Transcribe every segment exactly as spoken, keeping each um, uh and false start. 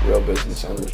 Real Business Owners.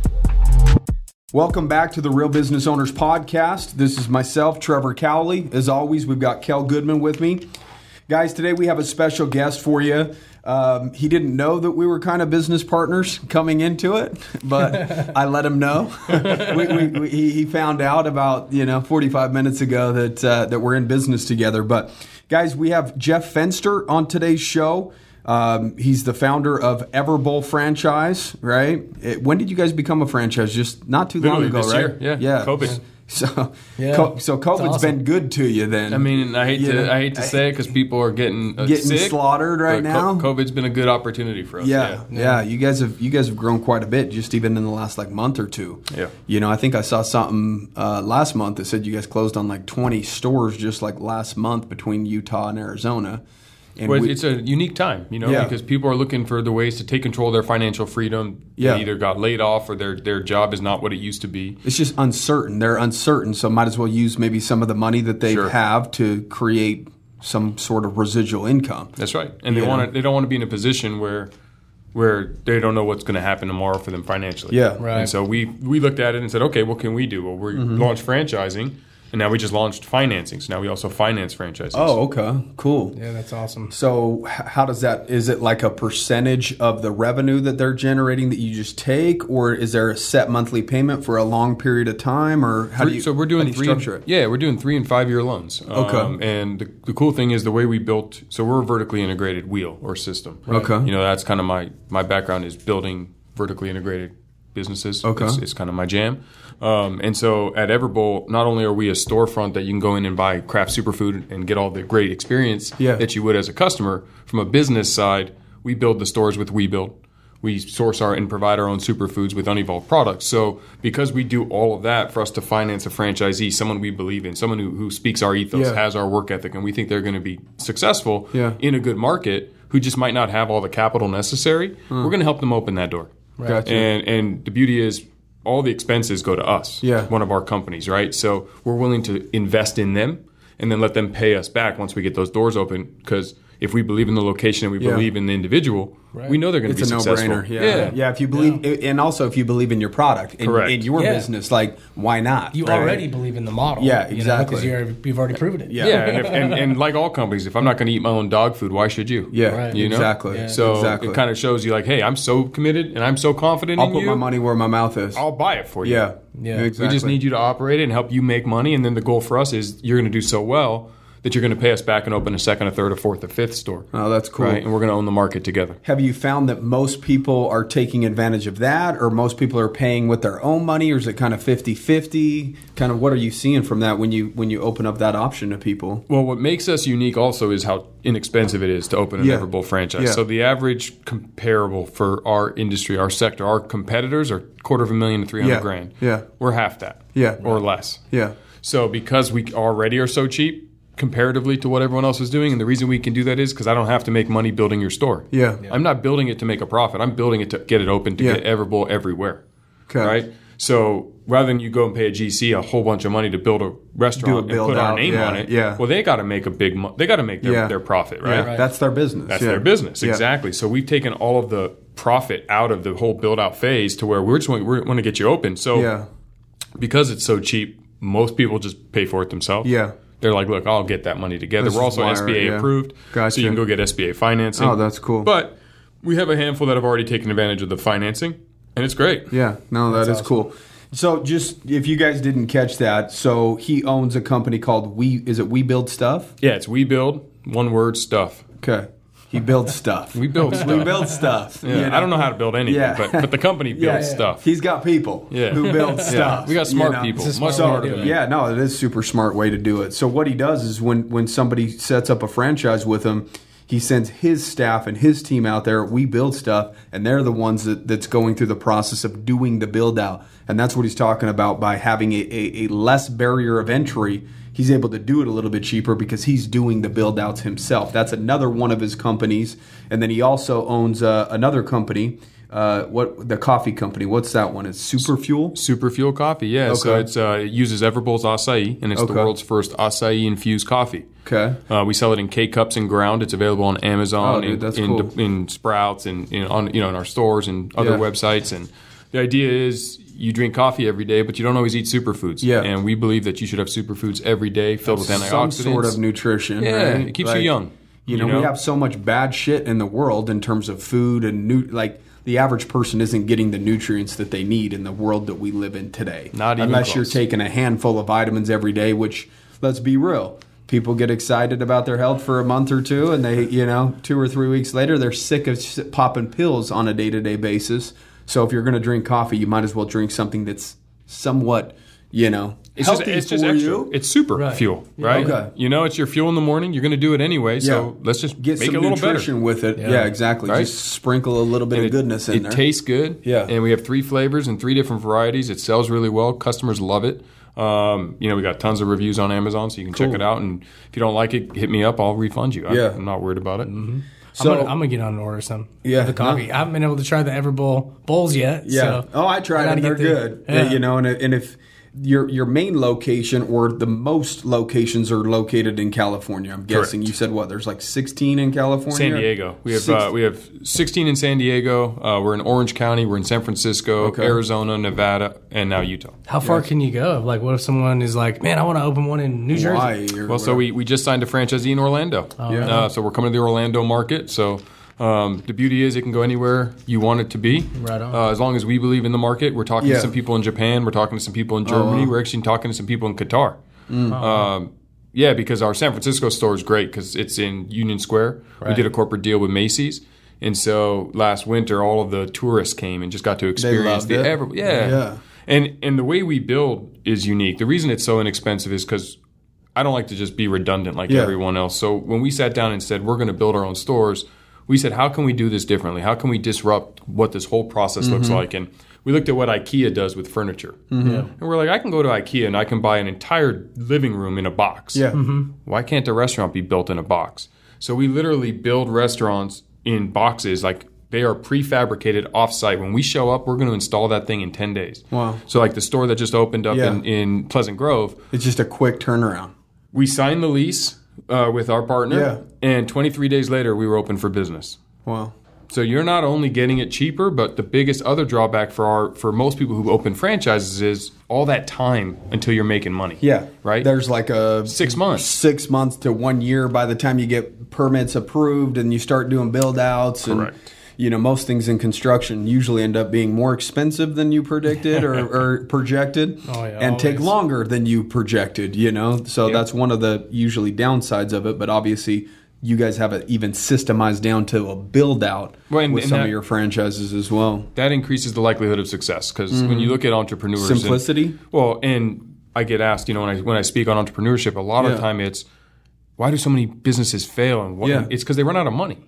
Welcome back to the Real Business Owners Podcast. This is myself, Trevor Cowley. As always, we've got Kel Goodman with me. Guys, today we have a special guest for you. Um, he didn't know that we were kind of business partners coming into it, but I let him know. we, we, we, he found out about, you know, forty-five minutes ago that uh, that we're in business together. But guys, we have Jeff Fenster on today's show. Um, he's the founder of Everbowl franchise, right? It, when did you guys become a franchise? Just not too long Literally ago, this right? Year. Yeah, yeah. COVID. So, yeah. co- so COVID's awesome. been good to you then. I mean, I hate you to know, I hate to say it because people are getting uh, getting sick, slaughtered right but now. Co- COVID's been a good opportunity for us. Yeah, Yeah, yeah, You guys have you guys have grown quite a bit just even in the last like month or two. Yeah. You know, I think I saw something uh, last month that said you guys closed on like twenty stores just like last month between Utah and Arizona. And well, we, it's a unique time, you know, Yeah. because people are looking for the ways to take control of their financial freedom. Yeah. They either got laid off or their their job is not what it used to be. it's just uncertain. They're uncertain, so might as well use maybe some of the money that they Sure. have to create some sort of residual income. That's right, and they Yeah. want to. They don't want to be in a position where where they don't know what's going to happen tomorrow for them financially. Yeah. Right. And so we we looked at it and said, okay, what can we do? Well, we Mm-hmm. launched franchising, and now we just launched financing. So now we also finance franchises. Oh, okay, cool. Yeah, that's awesome. So h- how does that, is it like a percentage of the revenue that they're generating that you just take, or is there a set monthly payment for a long period of time, or how do you, so we're doing how do you three, structure it? Yeah, we're doing three and five year loans. Okay. Um, and the, the cool thing is the way we built. So we're a vertically integrated wheel or system. Okay. You know, that's kind of my my background is building vertically integrated businesses. Okay. It's, it's kind of my jam. Um, and so at Everbowl, not only are we a storefront that you can go in and buy craft superfood and get all the great experience Yeah. that you would as a customer, from a business side, we build the stores with WeBuild. We source our and provide our own superfoods with Unevolved products. So because we do all of that, for us to finance a franchisee, someone we believe in, someone who, who speaks our ethos, Yeah. has our work ethic, and we think they're going to be successful Yeah. in a good market, who just might not have all the capital necessary, we're going to help them open that door. Gotcha. And and the beauty is all the expenses go to us, Yeah. one of our companies, right? So we're willing to invest in them and then let them pay us back once we get those doors open, because if we believe in the location and we Yeah. believe in the individual, we know they're going to be It's a successful. no-brainer. Yeah. yeah, If you believe, and also if you believe in your product, in, Correct. in your Yeah. business, like why not? You right? already believe in the model. Yeah, you exactly. Because you're you've already proven it. Yeah. Yeah, and, if, and, and like all companies, if I'm not going to eat my own dog food, why should you? Yeah, Right. You know? exactly. Yeah. So exactly. it kind of shows you like, hey, I'm so committed and I'm so confident I'll in put you. my money where my mouth is. I'll buy it for you. yeah, Yeah. exactly. We just need you to operate it and help you make money. And then the goal for us is you're going to do so well that you're going to pay us back and open a second, a third, a fourth, a fifth store. Oh, that's cool. Right? And we're going to own the market together. Have you found that most people are taking advantage of that, or most people are paying with their own money, or is it kind of fifty-fifty? Kind of what are you seeing from that when you when you open up that option to people? Well, what makes us unique also is how inexpensive it is to open an Yeah. Everbowl franchise. Yeah. So the average comparable for our industry, our sector, our competitors are quarter of a million to three hundred Yeah. grand. Yeah. We're half that. Yeah. Or less. Yeah, So because we already are so cheap comparatively to what everyone else is doing, and the reason we can do that is because I don't have to make money building your store. yeah, I'm not building it to make a profit. I'm building it to get it open to Yeah. get Everbowl everywhere. Okay. Right? So rather than you go and pay a G C a whole bunch of money to build a restaurant and build put our out, name yeah, on it, yeah. well, they got to make a big. Mo- they got to make their, Yeah. their profit, right? yeah. Right. That's their business. That's yeah. their business, Yeah. exactly. So we've taken all of the profit out of the whole build out phase to where we're just want, we want to get you open. So Yeah, because it's so cheap, most people just pay for it themselves. yeah. They're like, look, I'll get that money together. This We're is also wire, S B A yeah. approved, Gotcha. so you can go get S B A financing. Oh, that's cool. But we have a handful that have already taken advantage of the financing, and it's great. Yeah, no, that is awesome. cool. So, just if you guys didn't catch that, so he owns a company called We. Is it We Build Stuff? Yeah, it's we build, one word, stuff. Okay, he builds stuff. We build stuff. we build stuff. Yeah, you know? I don't know how to build anything, Yeah. but, but the company builds Yeah, yeah. stuff. He's got people Yeah. who build Yeah. stuff. We got smart you know? people. It's a Much smart smarter way to than do that. Yeah, no, it is a super smart way to do it. So what he does is when when somebody sets up a franchise with him, he sends his staff and his team out there. We build stuff, and they're the ones that, that's going through the process of doing the build out. And that's what he's talking about by having a, a, a less barrier of entry. He's able to do it a little bit cheaper because he's doing the build outs himself. That's another one of his companies. And then he also owns uh, another company. Uh, what the coffee company? What's that one? It's Super Fuel. Super Fuel Coffee, yeah. So Okay. it's uh, it uses Everbowl's acai, and it's Okay. the world's first acai infused coffee. Okay. Uh, we sell it in K cups and ground. It's available on Amazon, Oh, dude, in, that's in, cool. in Sprouts, and in, on you know in our stores and other Yeah. websites. And the idea is you drink coffee every day, but you don't always eat superfoods. Yeah. And we believe that you should have superfoods every day, filled with antioxidants. Some sort of nutrition. Yeah, right? it keeps Like, you young. You know, we have so much bad shit in the world in terms of food and new. Like the average person isn't getting the nutrients that they need in the world that we live in today. Not even unless close. you're taking a handful of vitamins every day. Which, let's be real, people get excited about their health for a month or two, and they, you know, two or three weeks later, they're sick of s- popping pills on a day to day basis. So if you're going to drink coffee, you might as well drink something that's somewhat, you know, It's just, healthy it's just for extra. you. It's super Right. fuel, Yeah. right? Okay. You know, it's your fuel in the morning. You're going to do it anyway, so Yeah. let's just Get make some it a little nutrition better. with it. Yeah, Yeah. exactly. Right? Just sprinkle a little bit And of goodness in it there. tastes good. Yeah. And we have three flavors and three different varieties. It sells really well. Customers love it. Um, you know, we got tons of reviews on Amazon, so you can check Cool. it out. And if you don't like it, hit me up. I'll refund you. I, Yeah. I'm not worried about it. So- I'm, gonna, I'm gonna get on and order some. Yeah, the coffee. no. I haven't been able to try the Everbowl bowls yet. Yeah. So oh, I tried gotta them. They're get the- good. Yeah. You know, and, and if your your main location or the most locations are located in California, I'm guessing Correct. you said what? There's like sixteen in California. San Diego. We have Six- uh, we have sixteen in San Diego. Uh, we're in Orange County. We're in San Francisco, Okay. Arizona, Nevada, and now Utah. How far can you go? Like, what if someone is like, man, I want to open one in New Jersey? Hawaii or Well, so whatever. we, we just signed a franchisee in Orlando. Yeah. Uh, so we're coming to the Orlando market. So um, the beauty is it can go anywhere you want it to be. Right on. Uh, as long as we believe in the market. We're talking Yeah. to some people in Japan. We're talking to some people in Germany. We're actually talking to some people in Qatar. Um, yeah, because our San Francisco store is great because it's in Union Square. We Right. did a corporate deal with Macy's. And so last winter, all of the tourists came and just got to experience loved the it. ever, yeah. Yeah. And and the way we build is unique. The reason it's so inexpensive is because I don't like to just be redundant like Yeah. everyone else. So when we sat down and said we're going to build our own stores, we said how can we do this differently? How can we disrupt what this whole process looks Mm-hmm. like? And we looked at what IKEA does with furniture, Yeah. and we're like, I can go to IKEA and I can buy an entire living room in a box. Yeah. Why can't a restaurant be built in a box? So we literally build restaurants in boxes, like they are prefabricated off-site. When we show up, we're going to install that thing in ten days. Wow. So like the store that just opened up Yeah. in, in Pleasant Grove, It's just a quick turnaround. we signed the lease uh, with our partner, Yeah. and twenty-three days later, we were open for business. Wow. So you're not only getting it cheaper, but the biggest other drawback for our for most people who open franchises is all that time until you're making money. Yeah. Right? There's like a Six months. six months to one year by the time you get permits approved and you start doing build outs. And, Correct. you know, most things in construction usually end up being more expensive than you predicted or, or projected Oh, yeah, and take always. longer than you projected, you know? So Yeah. that's one of the usually downsides of it. But obviously, you guys have it even systemized down to a build out Well, and- with and some that- of your franchises as well. That increases the likelihood of success because when you look at entrepreneurs, and- Simplicity? well, and I get asked, you know, when I when I speak on entrepreneurship, a lot Yeah. of the time it's why do so many businesses fail, and what, Yeah. it's because they run out of money.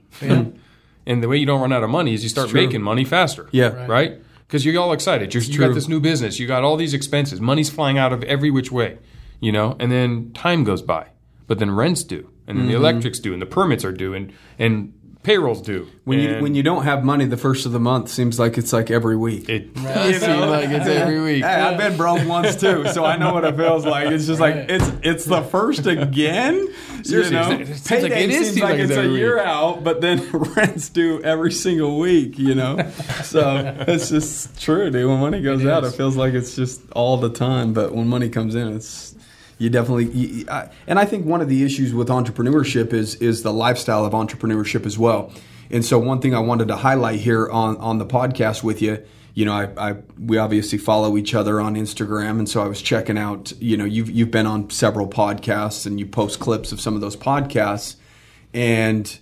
And the way you don't run out of money is you start true. making money faster. Yeah. Right. right? Because you're all excited. You're, you true. got this new business. You got all these expenses. Money's flying out of every which way, you know. And then time goes by, but then rents due, and then the electrics due, and the permits are due, and and payrolls due. When you And when you don't have money the first of the month, seems like it's like every week. it does seem like it's every week. Hey, I've been broke once too, so I know what it feels like. It's just like Right. it's it's the first again. Seriously, you know? it seems like Payday it is- seems seems like, like it's it's a every year week. out, but then rent's due every single week. You know, so it's just true, dude. When money goes It out, is. it feels like it's just all the time, but when money comes in, it's you definitely. You, I, and I think one of the issues with entrepreneurship is is the lifestyle of entrepreneurship as well. And so one thing I wanted to highlight here on, on the podcast with you, you know, I, I we obviously follow each other on Instagram, and so I was checking out, you know, you've you've been on several podcasts and you post clips of some of those podcasts, and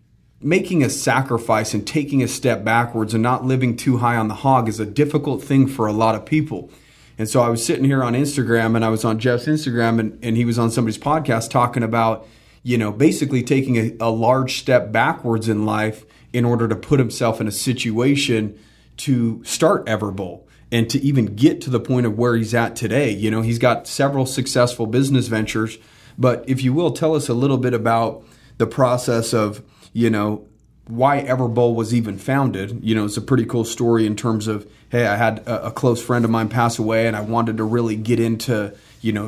making a sacrifice and taking a step backwards and not living too high on the hog is a difficult thing for a lot of people. And so I was sitting here on Instagram, and I was on Jeff's Instagram, and, and he was on somebody's podcast talking about, you know, basically taking a, a large step backwards in life in order to put himself in a situation to start Everbowl and to even get to the point of where he's at today. You know, he's got several successful business ventures, but if you will, tell us a little bit about the process of, you know, why Everbowl was even founded. You know, it's a pretty cool story in terms of, hey, I had a, a close friend of mine pass away and I wanted to really get into, you know,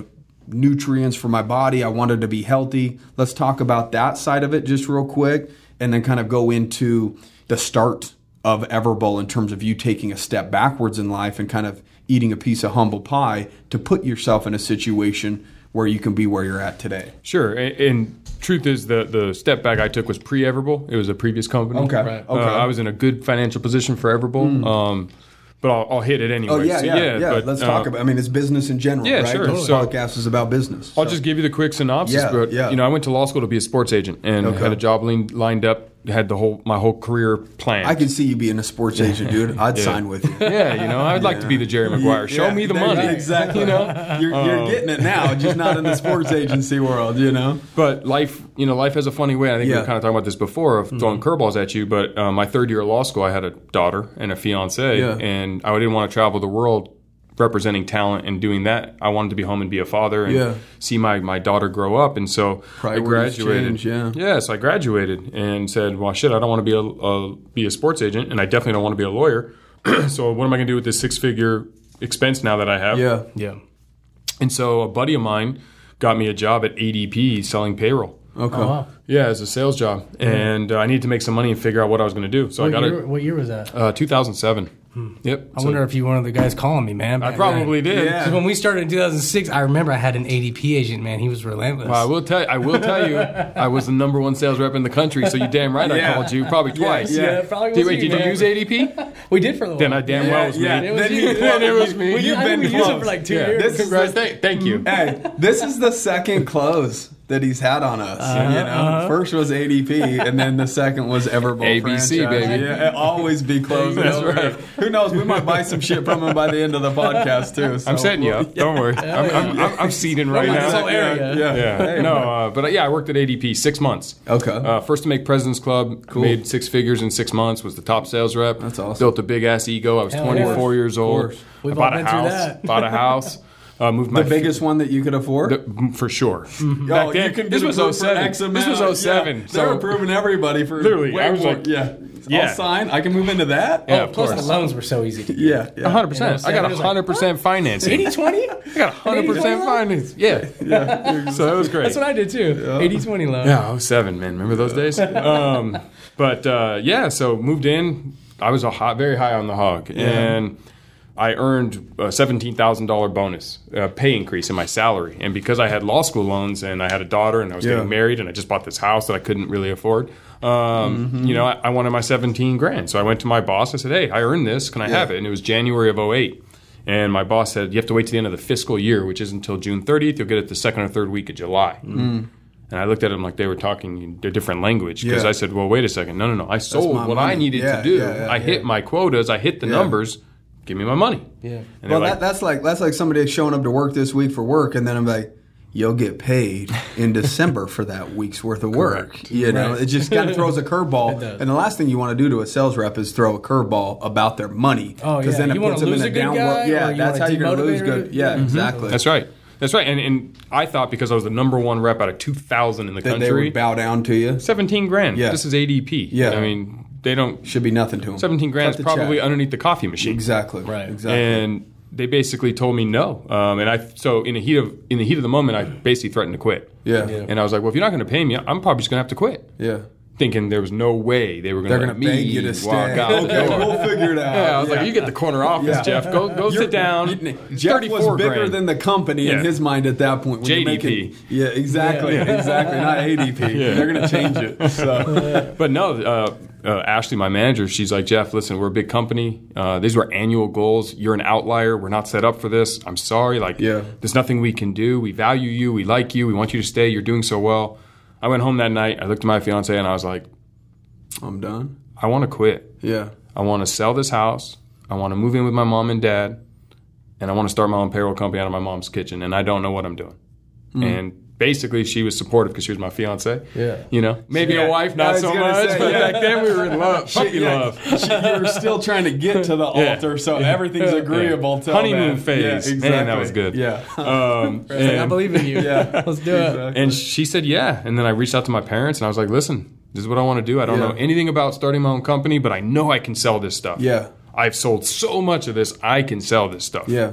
nutrients for my body. I wanted to be healthy. Let's talk about that side of it just real quick, and then kind of go into the start of Everbowl in terms of you taking a step backwards in life and kind of eating a piece of humble pie to put yourself in a situation where you can be where you're at today. Sure. And, and truth is, the the step back I took was pre-Everbowl. It was a previous company. Okay. Right. Okay. Uh, I was in a good financial position for Everbowl. Mm. Um, but I'll, I'll hit it anyway. Oh, yeah, so, yeah, yeah. yeah. But, Let's uh, talk about, I mean, it's business in general, yeah, right? sure. This So- podcast is about business. I'll so. just give you the quick synopsis. Yeah, but, yeah. you know, I went to law school to be a sports agent and Okay. had a job lean, lined up, had the whole my whole career planned. I can see you being a sports agent, dude. I'd Yeah. sign with you. Yeah, you know, I'd like to be the Jerry Maguire. Show Yeah, me the there- money. Exactly. You know? You're, you're Um, getting it now, just not in the sports agency world, you know? But life, you know, life has a funny way. I think we Yeah. were kind of talking about this before of throwing curveballs at you. But um, my third year of law school, I had a daughter and a fiance, Yeah. and I didn't want to travel the world representing talent and doing that. I wanted to be home and be a father and Yeah. see my, my daughter grow up. And so Priorities I graduated. change, yeah. yeah, so I graduated and said, well, shit, I don't want to be a, a be a sports agent, and I definitely don't want to be a lawyer. So what am I going to do with this six figure expense now that I have? Yeah. Yeah. And so a buddy of mine got me a job at A D P selling payroll. Okay. Oh, wow. Yeah, as a sales job, and uh, I needed to make some money and figure out what I was going to do. So What I got year, it. what year was that? Uh, two thousand seven. Yep. I So wonder if you were one of the guys calling me, man. I back probably then. did. Yeah. Because when we started in two thousand six, I remember I had an A D P agent, man. He was relentless. Well, I will tell. I will tell you, I was the number one sales rep in the country. So you damn right Yeah. I called you probably twice. Yeah. Yeah, it probably was Did, wait, you, did you man. use A D P? We did for the Then I damn well was me. Yeah, It was then you. you- Then it was me. We, You've I think been we used it close. for like two Yeah. years. This is Congrats. the- Thank, thank you. Hey, this is the second close that he's had on us. you know, uh-huh. first was A D P, and then the second was Everbowl A B C, franchise. baby. Yeah, it'll always be close. That's That's right. right. Who knows? We might buy some shit from him by the end of the podcast too. So I'm setting you we'll- up. Don't worry. I'm, I'm, I'm, I'm seeding right Well, now. this whole area. Yeah. Yeah. Hey, no, uh, but uh, yeah, I worked at A D P six months. Okay. Uh, first to make President's Club, Cool. made six figures in six months, was the top sales rep. That's awesome. Built a big ass ego. I was Hell, twenty-four yeah. years old. course. We've I bought all a been through house. that. Bought a house. Uh, moved my the biggest one that you could afford. the, for sure. Oh, Back then, you can this get was approved oh for seven. X amount. This was oh seven. Yeah, they So were approving everybody for Literally, way I was more- like- yeah, Yeah. I'll sign. I can move into that. Yeah, Oh, of plus course. the loans were so easy to get. Yeah, yeah. one hundred percent. I got It was like, one hundred percent financing. eighty twenty? I got one hundred percent finance. Yeah. yeah. So that was great. That's what I did too. eighty twenty loan. Yeah, oh seven, man. Remember those days? um, but uh, yeah, so moved in. I was a hot, very high on the hog, and I earned a seventeen thousand dollars bonus, uh, pay increase in my salary. And because I had law school loans and I had a daughter and I was Yeah. getting married and I just bought this house that I couldn't really afford, um, Mm-hmm. you know, I, I wanted my seventeen grand. So I went to my boss. I said, hey, I earned this. Can I have it? And it was January of oh eight. And my boss said, you have to wait to the end of the fiscal year, which is until June thirtieth. You'll get it the second or third week of July. Mm. And I looked at them like they were talking a different language because Yeah. I said, well, wait a second. No, no, no. I sold my what I money. needed Yeah, to do. yeah, yeah, I hit yeah. my quotas. I hit the Yeah. numbers. Give me my money. Yeah. And they're Well, like, that, that's like that's like somebody showing up to work this week for work, and then I'm like, "You'll get paid in December for that week's worth of work." Correct. You know, Right. it just kind of throws a It curveball. does. And the last thing you want to do to a sales rep is throw a curveball about their money. Oh, yeah. then it You wanna puts them in lose a a good downward. guy, Yeah, or you that's how wanna you're going to lose demotivate good. her? Yeah, exactly. that's right. That's right. And, and I thought because I was the number one rep out of two thousand in the That they country, would bow down to you. seventeen grand. Yeah. This is A D P. Yeah. I mean, they don't. Should be nothing to them. seventeen grand Cut is the probably check. underneath the coffee machine. Exactly. Right. Exactly. And they basically told me no. Um, and I so in the heat of in the heat of the moment, I basically threatened to quit. yeah. Yeah. And I was like, well, if you're not going to pay me, I'm probably just going to have to quit. Yeah. Thinking there was no way they were going They're to going let to me beg you to walk stay. out the Okay, door. we'll figure it out. Yeah, I was like, you get the corner office, Yeah. Jeff. Go go You're- sit down. Jeff thirty-four was bigger grand. than the company in Yeah. his mind at that point. When J you're D P. making- yeah, exactly, Yeah. exactly. Not A D P. Yeah. They're going to change it. So But no, uh, uh, Ashley, my manager, she's like, Jeff, listen, we're a big company. Uh, these were annual goals. You're an outlier. We're not set up for this. I'm sorry. Like, Yeah. there's nothing we can do. We value you. We like you. We want you to stay. You're doing so well. I went home that night. I looked at my fiance and I was like, I'm done. I want to quit. Yeah, I want to sell this house. I want to move in with my mom and dad. And I want to start my own payroll company out of my mom's kitchen. And I don't know what I'm doing. Hmm. And basically, she was supportive because she was my fiance. Yeah. You know, maybe Yeah. a wife, I not was so gonna much. say, but yeah. back then, we were in love. Puppy yeah. love. She- you were still trying to get to the Yeah. altar, so everything's agreeable till Honeymoon then. phase. Yeah, exactly. Man, that was good. Yeah. Um, It's like, I and, believe in you. Yeah. Let's do it. Exactly. and she said, yeah. And then I reached out to my parents and I was like, listen, this is what I want to do. I don't Yeah. know anything about starting my own company, but I know I can sell this stuff. Yeah. I've sold so much of this, I can sell this stuff. Yeah.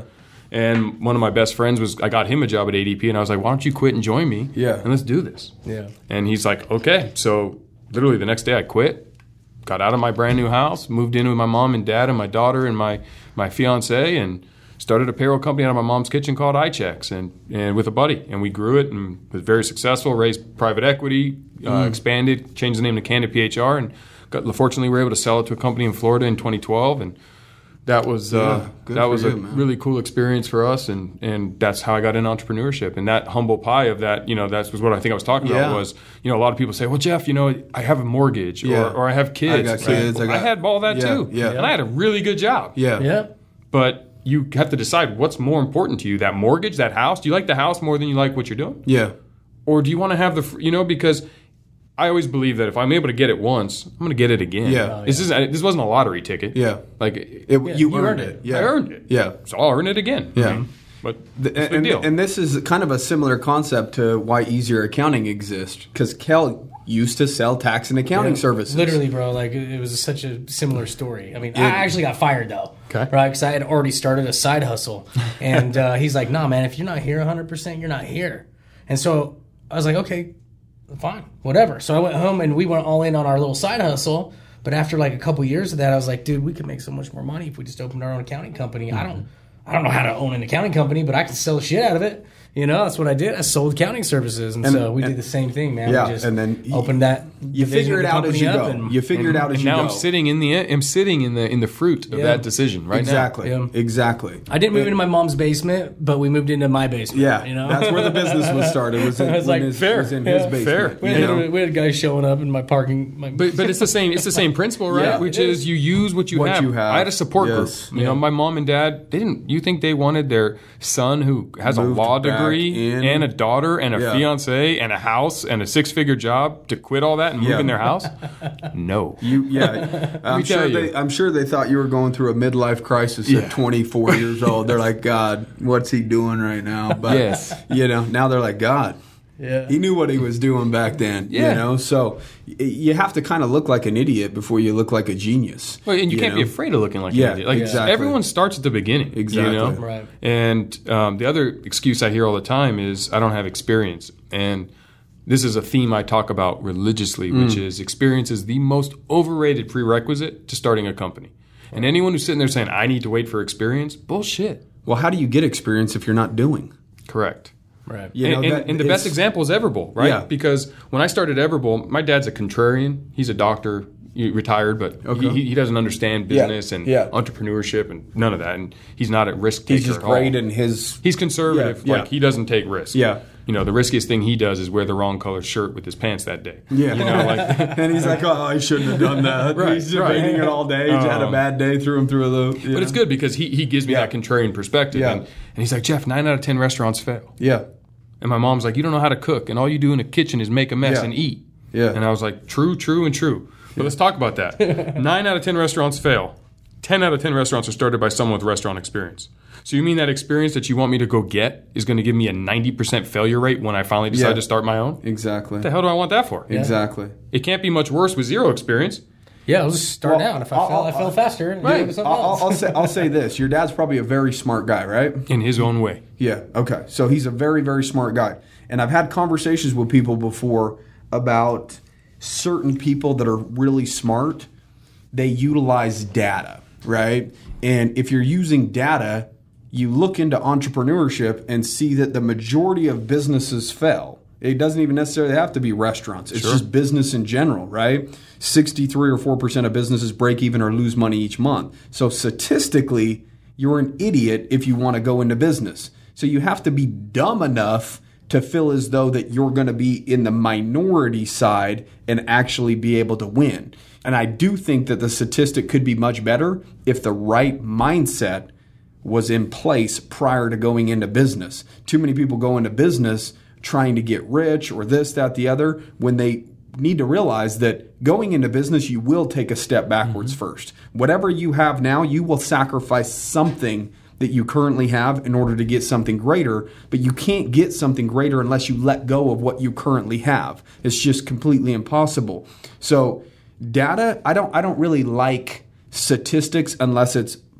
And one of my best friends was, I got him a job at A D P, and I was like, why don't you quit and join me? Yeah. And let's do this. Yeah. And he's like, okay. So literally the next day I quit, got out of my brand new house, moved in with my mom and dad and my daughter and my, my fiance, and started a payroll company out of my mom's kitchen called iChecks, and, and with a buddy. And we grew it and was very successful, raised private equity, uh, Mm. expanded, changed the name to Candid P H R, and got, fortunately we were able to sell it to a company in Florida in twenty twelve. And that was uh, Yeah, good that for was you, a man. really cool experience for us, and, and that's how I got into entrepreneurship. And that humble pie of that, you know, that was what I think I was talking Yeah. about was, you know, a lot of people say, well, Jeff, you know, I have a mortgage or, Yeah. or I have kids. I got kids, I I, got- had all that Yeah, too. yeah. And I had a really good job. Yeah. Yeah. But you have to decide what's more important to you, that mortgage, that house. Do you like the house more than you like what you're doing? Yeah. Or do you want to have the, fr- you know, because I always believe that if I'm able to get it once, I'm going to get it again. Yeah. Oh, This is this wasn't a lottery ticket. Yeah. Like, It, you, you earned, earned it. it. Yeah. I earned it. Yeah. So I'll earn it again. Yeah. I mean, but The- it's a big and, deal. and this is kind of a similar concept to why Easier Accounting exists, because Kel used to sell tax and accounting services. Literally, bro. Like it it was such a similar story. I mean, I Yeah. actually got fired though. Okay. Right, because I had already started a side hustle, and uh, he's like, "Nah, man. If you're not here one hundred percent, you're not here." And so I was like, "Okay, fine, whatever." So I went home and we went all in on our little side hustle. But after like a couple years of that, I was like, "Dude, we could make so much more money if we just opened our own accounting company." I don't, I don't know how to own an accounting company, but I can sell the shit out of it. You know, that's what I did. I sold accounting services, and, And- so we and- did the same thing, man. Yeah, we just and then y- opened that. You division figure of it the out as company you up go. and- You figure it out as and you now go. I'm sitting in the I'm sitting in the in the fruit of Yeah. that decision right Exactly. Yeah. Exactly. I didn't move And- into my mom's basement, but we moved into my basement. Yeah, you know, that's where the business was started. Was in, I was when like, his, fair, was in yeah, his basement. fair. we, you had, know? we had guys showing up in my parking. My, now. But but it's the same it's the same principle, right? Yeah, Which it is is. you use what you What have. you have. I had a support Yes. group. You know, my mom and dad, they didn't you think they wanted their son who has Moved a law back degree in. and a daughter and a Yeah. fiance and a house and a six-figure job to quit all that and move Yeah. in their house? No. You, yeah, I'm me tell sure you. they. I'm sure they thought you were going through a midlife crisis Yeah. at twenty-four years old. They're like, God, what's he doing right now? But Yes. you know, now they're like, God, yeah, he knew what he was doing back then. Yeah. You know, so y- you have to kind of look like an idiot before you look like a genius. Well, and you, can't know? be afraid of looking like Yeah, an idiot. Like exactly. everyone starts at the beginning. Exactly. You know? Right. And um, the other excuse I hear all the time is I don't have experience. And this is a theme I talk about religiously, which Mm. is experience is the most overrated prerequisite to starting a company. And anyone who's sitting there saying, I need to wait for experience, bullshit. Well, how do you get experience if you're not doing? Correct. right. You know, and, and- that and the is- best example is Everbull, right? Yeah. Because when I started Everbull, my dad's a contrarian. He's a doctor, he retired, but Okay. he, he doesn't understand Yeah. business and Yeah. entrepreneurship and none of that. And he's not at risk taker He's just at all. great in his. He's conservative. Yeah, yeah. Like he doesn't take risks. Yeah. You know, the riskiest thing he does is wear the wrong color shirt with his pants that day. Yeah, You know, like and he's like, "Oh, I shouldn't have done that." Right, He's right. debating it all day. He's had a Um, bad day, threw him through the. you but it's know. good because he, he gives me Yeah. that contrarian perspective. Yeah. And, and he's like, Jeff, nine out of ten restaurants fail. Yeah, And my mom's like, you don't know how to cook, and all you do in a kitchen is make a mess Yeah. and eat. Yeah. And I was like, true, true, and true. But let's talk about that. Nine out of ten restaurants fail. Ten out of ten restaurants are started by someone with restaurant experience. So you mean that experience that you want me to go get is going to give me a ninety percent failure rate when I finally decide Yeah. to start my own? exactly. What the hell do I want that for? Exactly. It can't be much worse with zero experience. Yeah, I'll just start Well, out. If I I'll- fell, I I'll- fell faster. And Right. do something I'll, else. I'll say I'll say this: your dad's probably a very smart guy, right? In his own way. Yeah. Okay. So he's a very, very smart guy. And I've had conversations with people before about certain people that are really smart. They utilize data, right? And if you're using data, you look into entrepreneurship and see that the majority of businesses fail. It doesn't even necessarily have to be restaurants. It's Sure. just business in general, right? sixty-three or four percent of businesses break even or lose money each month. So statistically, you're an idiot if you want to go into business. So you have to be dumb enough to feel as though that you're going to be in the minority side and actually be able to win. And I do think that the statistic could be much better if the right mindset was in place prior to going into business. Too many people go into business trying to get rich or this, that, the other, when they need to realize that going into business, you will take a step backwards Mm-hmm. first. Whatever you have now, you will sacrifice something that you currently have in order to get something greater, but you can't get something greater unless you let go of what you currently have. It's just completely impossible. So data, I don't I don't really like statistics unless it's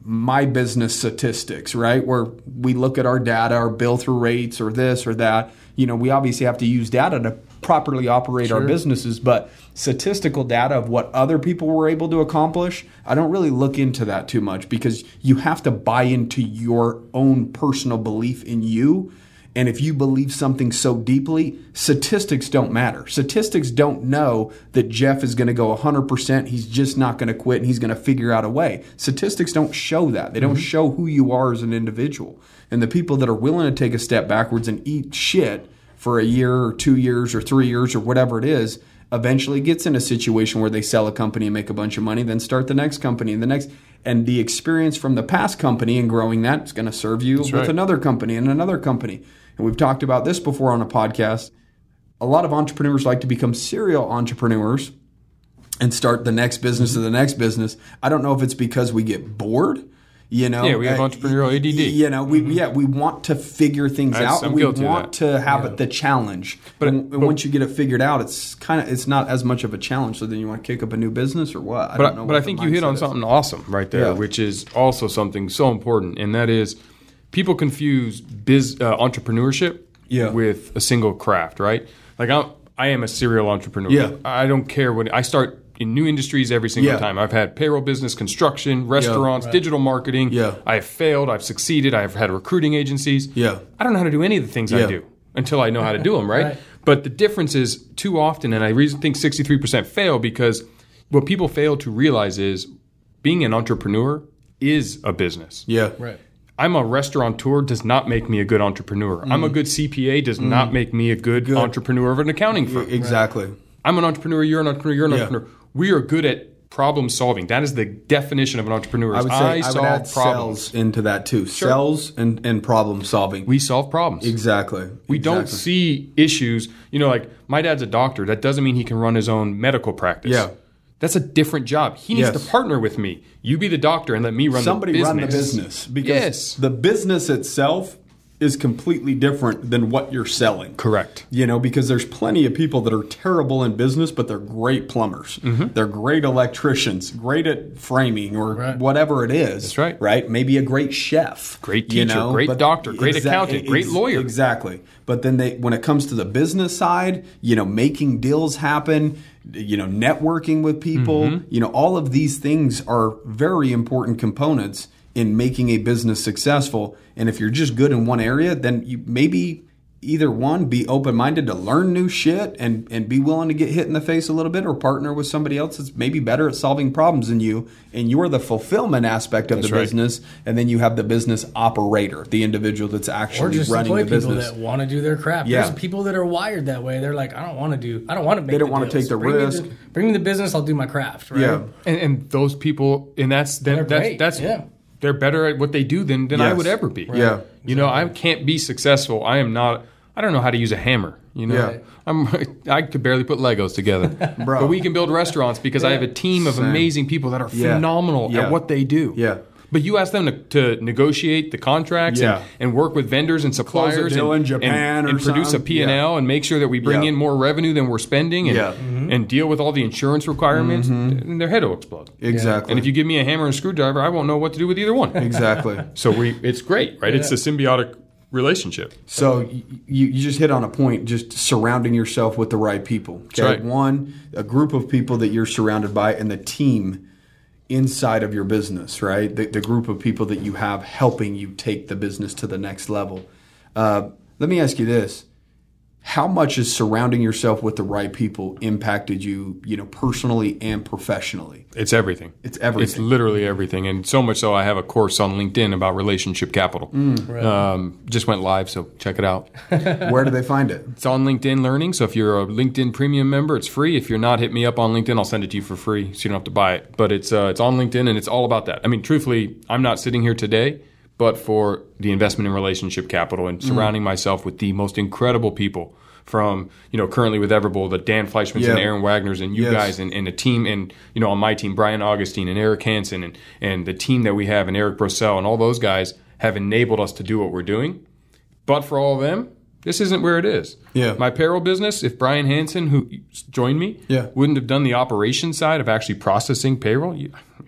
my business statistics, right? Where we look at our data, our bill through rates or this or that. You know, we obviously have to use data to properly operate Sure. our businesses, but statistical data of what other people were able to accomplish, I don't really look into that too much because you have to buy into your own personal belief in you. And if you believe something so deeply, statistics don't matter. Statistics don't know that Jeff is going to go one hundred percent. He's just not going to quit and he's going to figure out a way. Statistics don't show that. They don't mm-hmm. show who you are as an individual. And the people that are willing to take a step backwards and eat shit for a year or two years or three years or whatever it is, eventually gets in a situation where they sell a company and make a bunch of money, then start the next company and the next. And the experience from the past company and growing that is going to serve you That's with right. another company and another company. And we've talked about this before on a podcast. A lot of entrepreneurs like to become serial entrepreneurs and start the next business mm-hmm. to the next business. I don't know if it's because we get bored. You know, yeah, we have uh, entrepreneurial A D D. You know, we mm-hmm. yeah, we want to figure things I, out. I'm And we guilty want of to have Yeah. it, the challenge. But- and, and but- once you get it figured out, it's kind of it's not as much of a challenge. So then you want to kick up a new business or what? I But don't I, know. but what I the think you hit mindset on is. something awesome right there, Yeah. which is also something so important, and that is people confuse biz uh, entrepreneurship Yeah. with a single craft, right? Like I'm, I am a serial entrepreneur. Yeah. I don't care when I start in new industries every single Yeah. time. I've had payroll business, construction, restaurants, Right. digital marketing. Yeah. I have failed. I've succeeded. I've had recruiting agencies. Yeah. I don't know how to do any of the things I Yeah. do until I know how to do them, right? Right. But the difference is too often, and I re- think sixty-three percent fail because what people fail to realize is being an entrepreneur is a business. Yeah. Right. I'm a restaurateur does not make me a good entrepreneur. I'm a good C P A does not make me a good, entrepreneur of an accounting firm. Exactly. I'm an entrepreneur, you're an entrepreneur, you're an Yeah. entrepreneur. We are good at problem solving. That is the definition of an entrepreneur. I is would say I, I, would solve add problems. sales into that too. Sales and, and problem solving. We solve problems. exactly. We don't Exactly. see issues. You know, like my dad's a doctor. That doesn't mean he can run his own medical practice. Yeah. That's a different job. He needs Yes. to partner with me. You be the doctor and let me run Somebody the business. run the business because Yes. the business itself is completely different than what you're selling. Correct. You know, because there's plenty of people that are terrible in business, but they're great plumbers. Mm-hmm. They're great electricians, great at framing or Right. whatever it is. That's right. Right? Maybe a great chef. Great you teacher, know, great but- doctor, great Exa- accountant, great ex- lawyer. Exactly. But then they, when it comes to the business side, you know, making deals happen, you know, networking with people, Mm-hmm. you know, all of these things are very important components in making a business successful. And if you're just good in one area, then you maybe either one, be open-minded to learn new shit and, and be willing to get hit in the face a little bit, or partner with somebody else that's maybe better at solving problems than you. And you're the fulfillment aspect of That's the right. business. And then you have the business operator, the individual that's Or actually just running employ the people business. that want to do their craft. Yeah. There's people that are wired that way. They're like, I don't want to do. I don't want to make. They don't the want to deals. take the bring risk. Me the, bring me the business. I'll do my craft. Right? Yeah. And, and those people, and that's They're that, that's great, that's yeah. they're better at what they do than than I Yes. would ever be. Yeah. You know, I can't be successful. I am not. I don't know how to use a hammer. You know, Yeah. I'm. I could barely put Legos together. Bro. But we can build restaurants because I have a team of Same. amazing people that are Yeah. phenomenal Yeah. at what they do. Yeah. But you ask them to, to negotiate the contracts Yeah. and, and work with vendors and suppliers deal and, in Japan and, or and produce a something. P and L Yeah. and make sure that we bring Yeah. in more revenue than we're spending and, Yeah. Mm-hmm. and deal with all the insurance requirements, and their head will explode. Exactly. And if you give me a hammer and a screwdriver, I won't know what to do with either one. exactly. So we, it's great, right? It's a symbiotic relationship. So y- you, you just hit on a point, just surrounding yourself with the right people. Okay? right. One, a group of people that you're surrounded by, and the team inside of your business, right? The, the group of people that you have helping you take the business to the next level. Uh, let me ask you this. How much has surrounding yourself with the right people impacted you, you know, personally and professionally? It's everything. It's everything. It's literally everything. And so much so I have a course on LinkedIn about relationship capital. Mm. Um, just went live, so check it out. Where do they find it? It's on LinkedIn Learning. So if you're a LinkedIn Premium member, it's free. If you're not, hit me up on LinkedIn. I'll send it to you for free, so you don't have to buy it. But it's uh, it's on LinkedIn, and it's all about that. I mean, truthfully, I'm not sitting here today, but for the investment in relationship capital and surrounding myself with the most incredible people. From, you know, currently with Everbowl, the Dan Fleischmans Yeah. and Aaron Wagners and you Yes. guys and, and a team, and, you know, on my team, Brian Augustine and Eric Hansen and, and the team that we have and Eric Brossell and all those guys have enabled us to do what we're doing. But for all of them, this isn't where it is. Yeah. My payroll business, if Brian Hansen, who joined me, Yeah. wouldn't have done the operation side of actually processing payroll, you,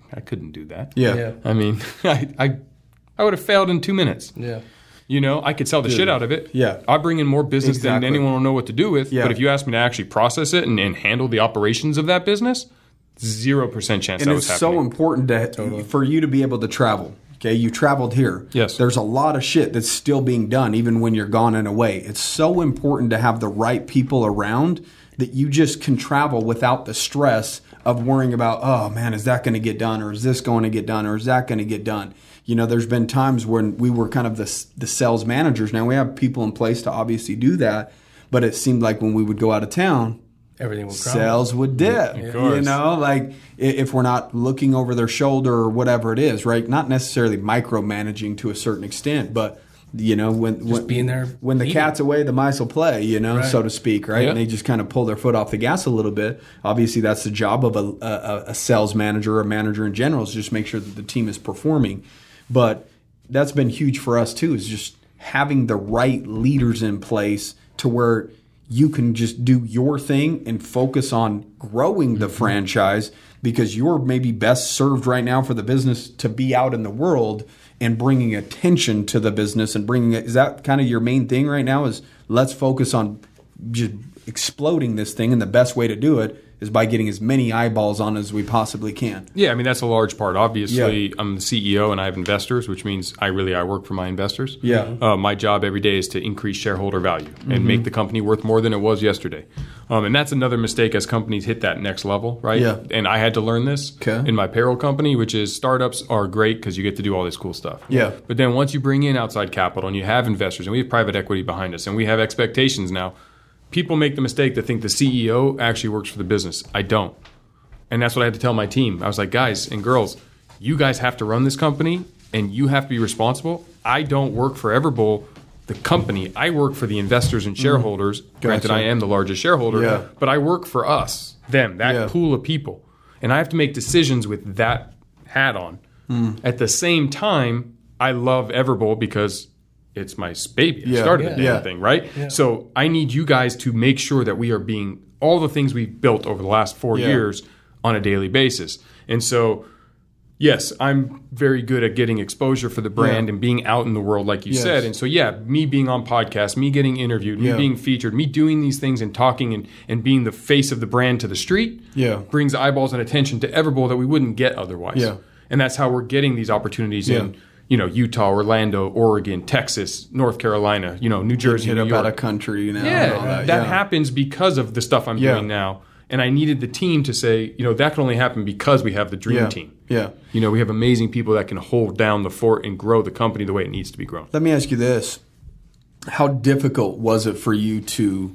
I couldn't do that. Yeah. Yeah. I mean, I, I, I would have failed in two minutes. Yeah. You know, I could sell the Dude. shit out of it. Yeah. I bring in more business Exactly. than anyone will know what to do with. Yeah. But if you ask me to actually process it and, and handle the operations of that business, zero percent chance And that it's was so happening. important to, for you to be able to travel. Okay, you traveled here. Yes. There's a lot of shit that's still being done even when you're gone and away. It's so important to have the right people around that you just can travel without the stress of worrying about, oh man, is that going to get done, or is this going to get done, or is that going to get done? You know, there's been times when we were kind of the the sales managers. Now we have people in place to obviously do that, but it seemed like when we would go out of town, Everything will crumble. sales would dip. Of You course. know, like i- if we're not looking over their shoulder or whatever it is, right? Not necessarily micromanaging to a certain extent, but you know, when when, being there when the eating. cat's away, the mice will play. You know, Right. so to speak, right? Yeah. And they just kind of pull their foot off the gas a little bit. Obviously, that's the job of a, a, a sales manager or a manager in general, is just make sure that the team is performing. But that's been huge for us too, is just having the right leaders in place to where you can just do your thing and focus on growing the franchise, because you're maybe best served right now for the business to be out in the world and bringing attention to the business and bringing it. Is that kind of your main thing right now, is let's focus on just exploding this thing, and the best way to do it is by getting as many eyeballs on it as we possibly can. Yeah, I mean, that's a large part. Obviously, Yeah. I'm the C E O and I have investors, which means I really I work for my investors. Yeah. Uh, my job every day is to increase shareholder value and Mm-hmm. make the company worth more than it was yesterday. Um, and that's another mistake as companies hit that next level, right? Yeah. And I had to learn this Okay. in my payroll company, which is startups are great because you get to do all this cool stuff. Yeah. But then once you bring in outside capital and you have investors, and we have private equity behind us, and we have expectations now, people make the mistake to think the C E O actually works for the business. I don't. And that's what I had to tell my team. I was like, guys and girls, you guys have to run this company and you have to be responsible. I don't work for Everbowl, the company. I work for the investors and shareholders. Granted, Gotcha. I am the largest shareholder, Yeah. but I work for us, them, that Yeah. pool of people. And I have to make decisions with that hat on. Hmm. At the same time, I love Everbowl because it's my baby. I Yeah. started Yeah. the damn Yeah. thing, right? So I need you guys to make sure that we are being all the things we've built over the last four Yeah. years on a daily basis. And so, yes, I'm very good at getting exposure for the brand Yeah. and being out in the world, like you Yes. said. And so, yeah, me being on podcasts, me getting interviewed, me Yeah. being featured, me doing these things and talking and, and being the face of the brand to the street Yeah. brings eyeballs and attention to Everbowl that we wouldn't get otherwise. Yeah. And that's how we're getting these opportunities Yeah. in, you know, Utah, Orlando, Oregon, Texas, North Carolina, you know, New Jersey, Hit New up York. out of country, you know. Yeah, and all that, that, yeah. happens because of the stuff I'm Yeah. doing now. And I needed the team to say, you know, that can only happen because we have the dream Yeah. team. Yeah. You know, we have amazing people that can hold down the fort and grow the company the way it needs to be grown. Let me ask you this. How difficult was it for you to,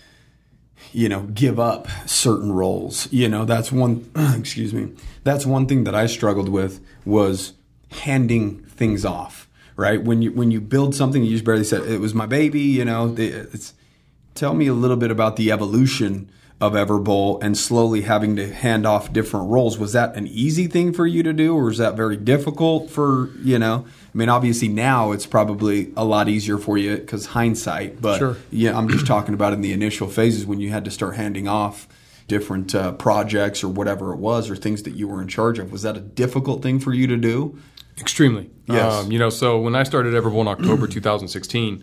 you know, give up certain roles? You know, that's one, excuse me, that's one thing that I struggled with, was handing things off, right? When you, when you build something, you just barely said, it was my baby, you know, it's, tell me a little bit about the evolution of Everbowl and slowly having to hand off different roles. Was that an easy thing for you to do, or is that very difficult for, you know, I mean, obviously now it's probably a lot easier for you because hindsight, but Sure. yeah, I'm just talking about in the initial phases when you had to start handing off different uh, projects or whatever it was, or things that you were in charge of. Was that a difficult thing for you to do? Extremely. Yes. Um, you know, so when I started Everbowl in October two thousand sixteen,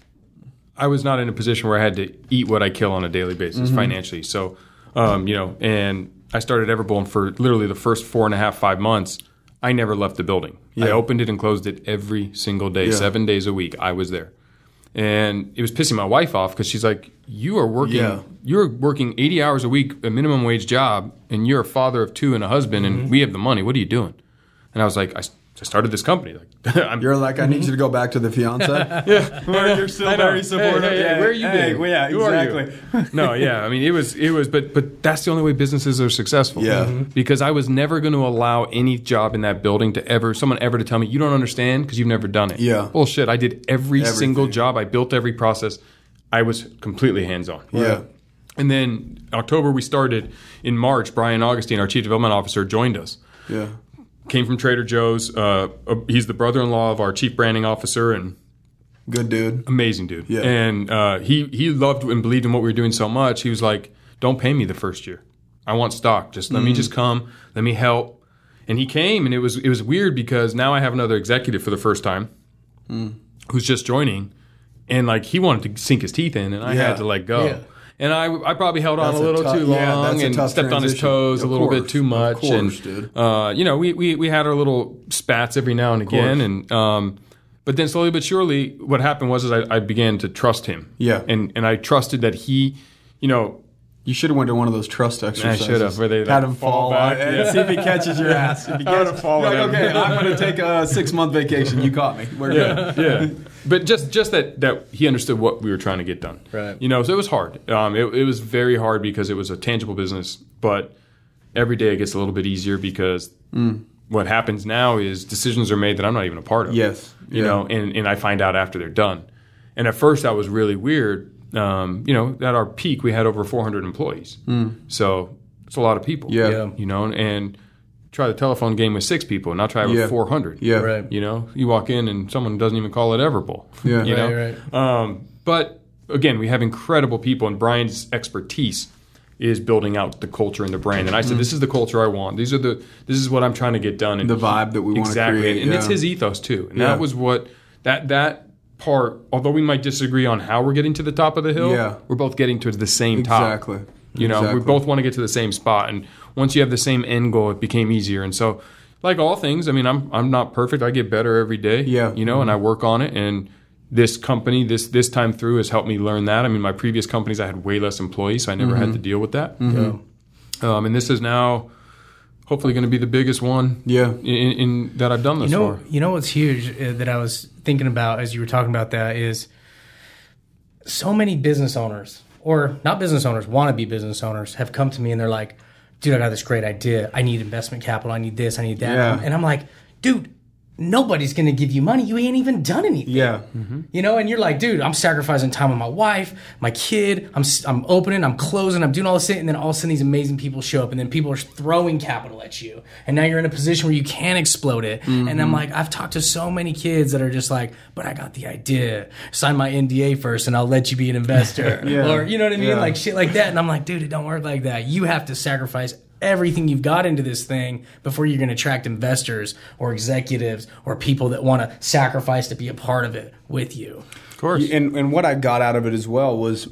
I was not in a position where I had to eat what I kill on a daily basis Mm-hmm. financially. So, um, you know, and I started Everbowl, and for literally the first four and a half, five months, I never left the building. Yeah. I opened it and closed it every single day, Yeah. seven days a week. I was there. And it was pissing my wife off because she's like, you are working, Yeah. you're working eighty hours a week, a minimum wage job, and you're a father of two and a husband, and we have the money. What are you doing? And I was like, I, I started this company. Like, I'm, You're like, I need you to go back to the fiance. yeah, You're still I know. very supportive. Hey, hey, hey, Yeah. where are you Hey, been? well, yeah, Who are you? exactly. No, yeah. I mean, it was, it was, but, but that's the only way businesses are successful. Yeah. Mhm. Because I was never going to allow any job in that building to ever, someone ever to tell me, you don't understand because you've never done it. Yeah. Bullshit. I did every Everything. single job. I built every process. I was completely hands on. Yeah. And then October we started. In March, Brian Augustine, our chief development officer, joined us. Yeah. Came from Trader Joe's. Uh, he's the brother-in-law of our chief branding officer, and Good dude. amazing dude. Yeah. And uh, he he loved and believed in what we were doing so much. He was like, "Don't pay me the first year. I want stock. Just let Mm-hmm. me just come. Let me help." And he came, and it was it was weird because now I have another executive for the first time mm. who's just joining, and like he wanted to sink his teeth in, and I yeah. had to let go. Yeah. And I, I probably held that's on a little a t- too long yeah, and stepped transition. on his toes of a little course. bit too much. Of course, and dude. Uh, you know, we, we we had our little spats every now and again, and um, but then slowly but surely, what happened was is I, I began to trust him. Yeah, and and I trusted that he, you know. You should have went to one of those trust exercises. I should have. Where they like, had him fall, fall back. and Yeah. see if he catches your ass. If he I would catches, have fallen. you're like, in. okay, I'm going to take a six month vacation. You caught me. We're yeah, good. yeah. But just just that that he understood what we were trying to get done. Right. You know, so it was hard. Um, it, it was very hard because it was a tangible business. But every day it gets a little bit easier because mm. what happens now is decisions are made that I'm not even a part of. Yes. You yeah. know, and, and I find out after they're done. And at first that was really weird. Um, you know, at our peak, we had over four hundred employees. Mm. So it's a lot of people. Yeah. yeah. You know, and try the telephone game with six people, and I'll try it with yeah. four hundred. Yeah. Right. You know, you walk in and someone doesn't even call it Everbowl. Yeah. You know? Right, right. Um, but again, we have incredible people, and Brian's expertise is building out the culture and the brand. And I said, mm. this is the culture I want. These are the. This is what I'm trying to get done. And the vibe that we want to exactly. create. And, and yeah. it's his ethos too. And yeah. that was what that that. part, although we might disagree on how we're getting to the top of the hill, yeah. we're both getting to the same top. Exactly. You know, exactly. we both want to get to the same spot. And once you have the same end goal, it became easier. And so, like all things, I mean, I'm I'm not perfect. I get better every day. Yeah. You know, mm-hmm. and I work on it. And this company, this this time through, has helped me learn that. I mean, my previous companies, I had way less employees, so I never mm-hmm. had to deal with that. Mm-hmm. Yeah. Um, and this is now hopefully going to be the biggest one yeah. in, in that I've done this you know, far. You know what's huge uh, that I was thinking about as you were talking about that is so many business owners, or not business owners, wannabe business owners, have come to me and they're like, dude, I got this great idea. I need investment capital. I need this. I need that. Yeah. And I'm like, dude, nobody's going to give you money. You ain't even done anything. Yeah. Mm-hmm. You know, and you're like, dude, I'm sacrificing time with my wife, my kid. I'm I'm opening, I'm closing, I'm doing all this shit. And then all of a sudden these amazing people show up and then people are throwing capital at you. And now you're in a position where you can explode it. Mm-hmm. And I'm like, I've talked to so many kids that are just like, but I got the idea. Sign my N D A first and I'll let you be an investor. yeah. Or, you know what I mean? Yeah. Like shit like that. And I'm like, dude, it don't work like that. You have to sacrifice everything you've got into this thing before you're going to attract investors or executives or people that want to sacrifice to be a part of it with you. Of course. And, and what I got out of it as well was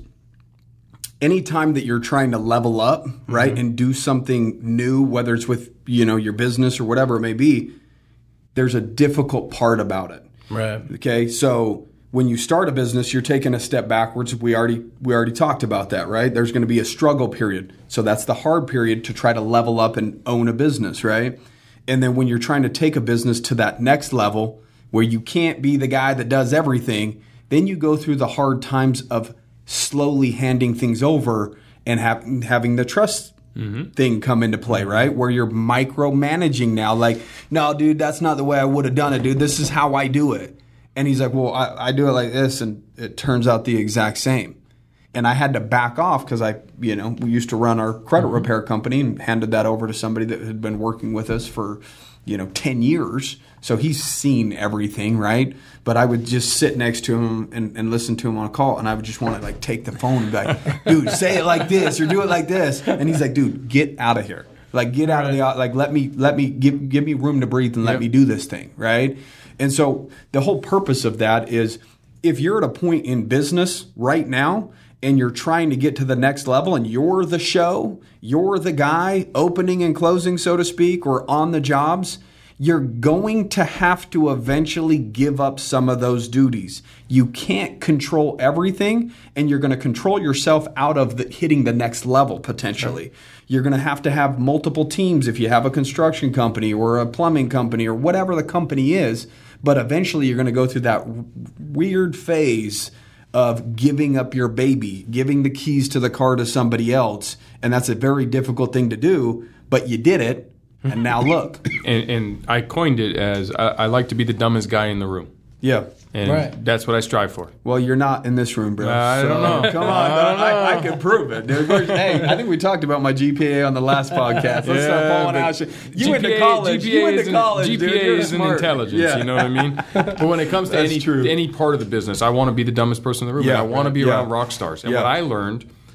anytime that you're trying to level up, right, mm-hmm. and do something new, whether it's with, you know, your business or whatever it may be, there's a difficult part about it. Right. Okay. So when you start a business, you're taking a step backwards. We already we already talked about that, right? There's going to be a struggle period. So that's the hard period to try to level up and own a business, right? And then when you're trying to take a business to that next level where you can't be the guy that does everything, then you go through the hard times of slowly handing things over and have, having the trust mm-hmm. thing come into play, right? Where you're micromanaging now. Like, no, dude, that's not the way I would have done it, dude. This is how I do it. And he's like, well, I, I do it like this, and it turns out the exact same. And I had to back off because I, you know, we used to run our credit mm-hmm. repair company and handed that over to somebody that had been working with us for, you know, ten years. So he's seen everything, right? But I would just sit next to him and, and listen to him on a call, and I would just want to like take the phone and be like, dude, say it like this or do it like this. And he's like, dude, get out of here. Like, get out right. of the, like, let me, let me, give, give me room to breathe and let yep. me do this thing, right? And so the whole purpose of that is if you're at a point in business right now and you're trying to get to the next level and you're the show, you're the guy opening and closing, so to speak, or on the jobs, you're going to have to eventually give up some of those duties. You can't control everything, and you're going to control yourself out of the, hitting the next level potentially. Okay. You're going to have to have multiple teams if you have a construction company or a plumbing company or whatever the company is. But eventually you're going to go through that weird phase of giving up your baby, giving the keys to the car to somebody else. And that's a very difficult thing to do, but you did it. And now look. And, and I coined it as I, I like to be the dumbest guy in the room. Yeah. And right. that's what I strive for. Well, you're not in this room, bro. Uh, I so, don't know. Come on. I, I, I can prove it, dude. Hey, I think we talked about my G P A on the last podcast. Let's yeah, start falling out. You G P A, went to college. G P A you went to college, G P A dude. You're is an smart. intelligence, yeah. you know what I mean? But when it comes to any, any part of the business, I want to be the dumbest person in the room. Yeah, and I want to be yeah. around rock stars. And yeah. what I learned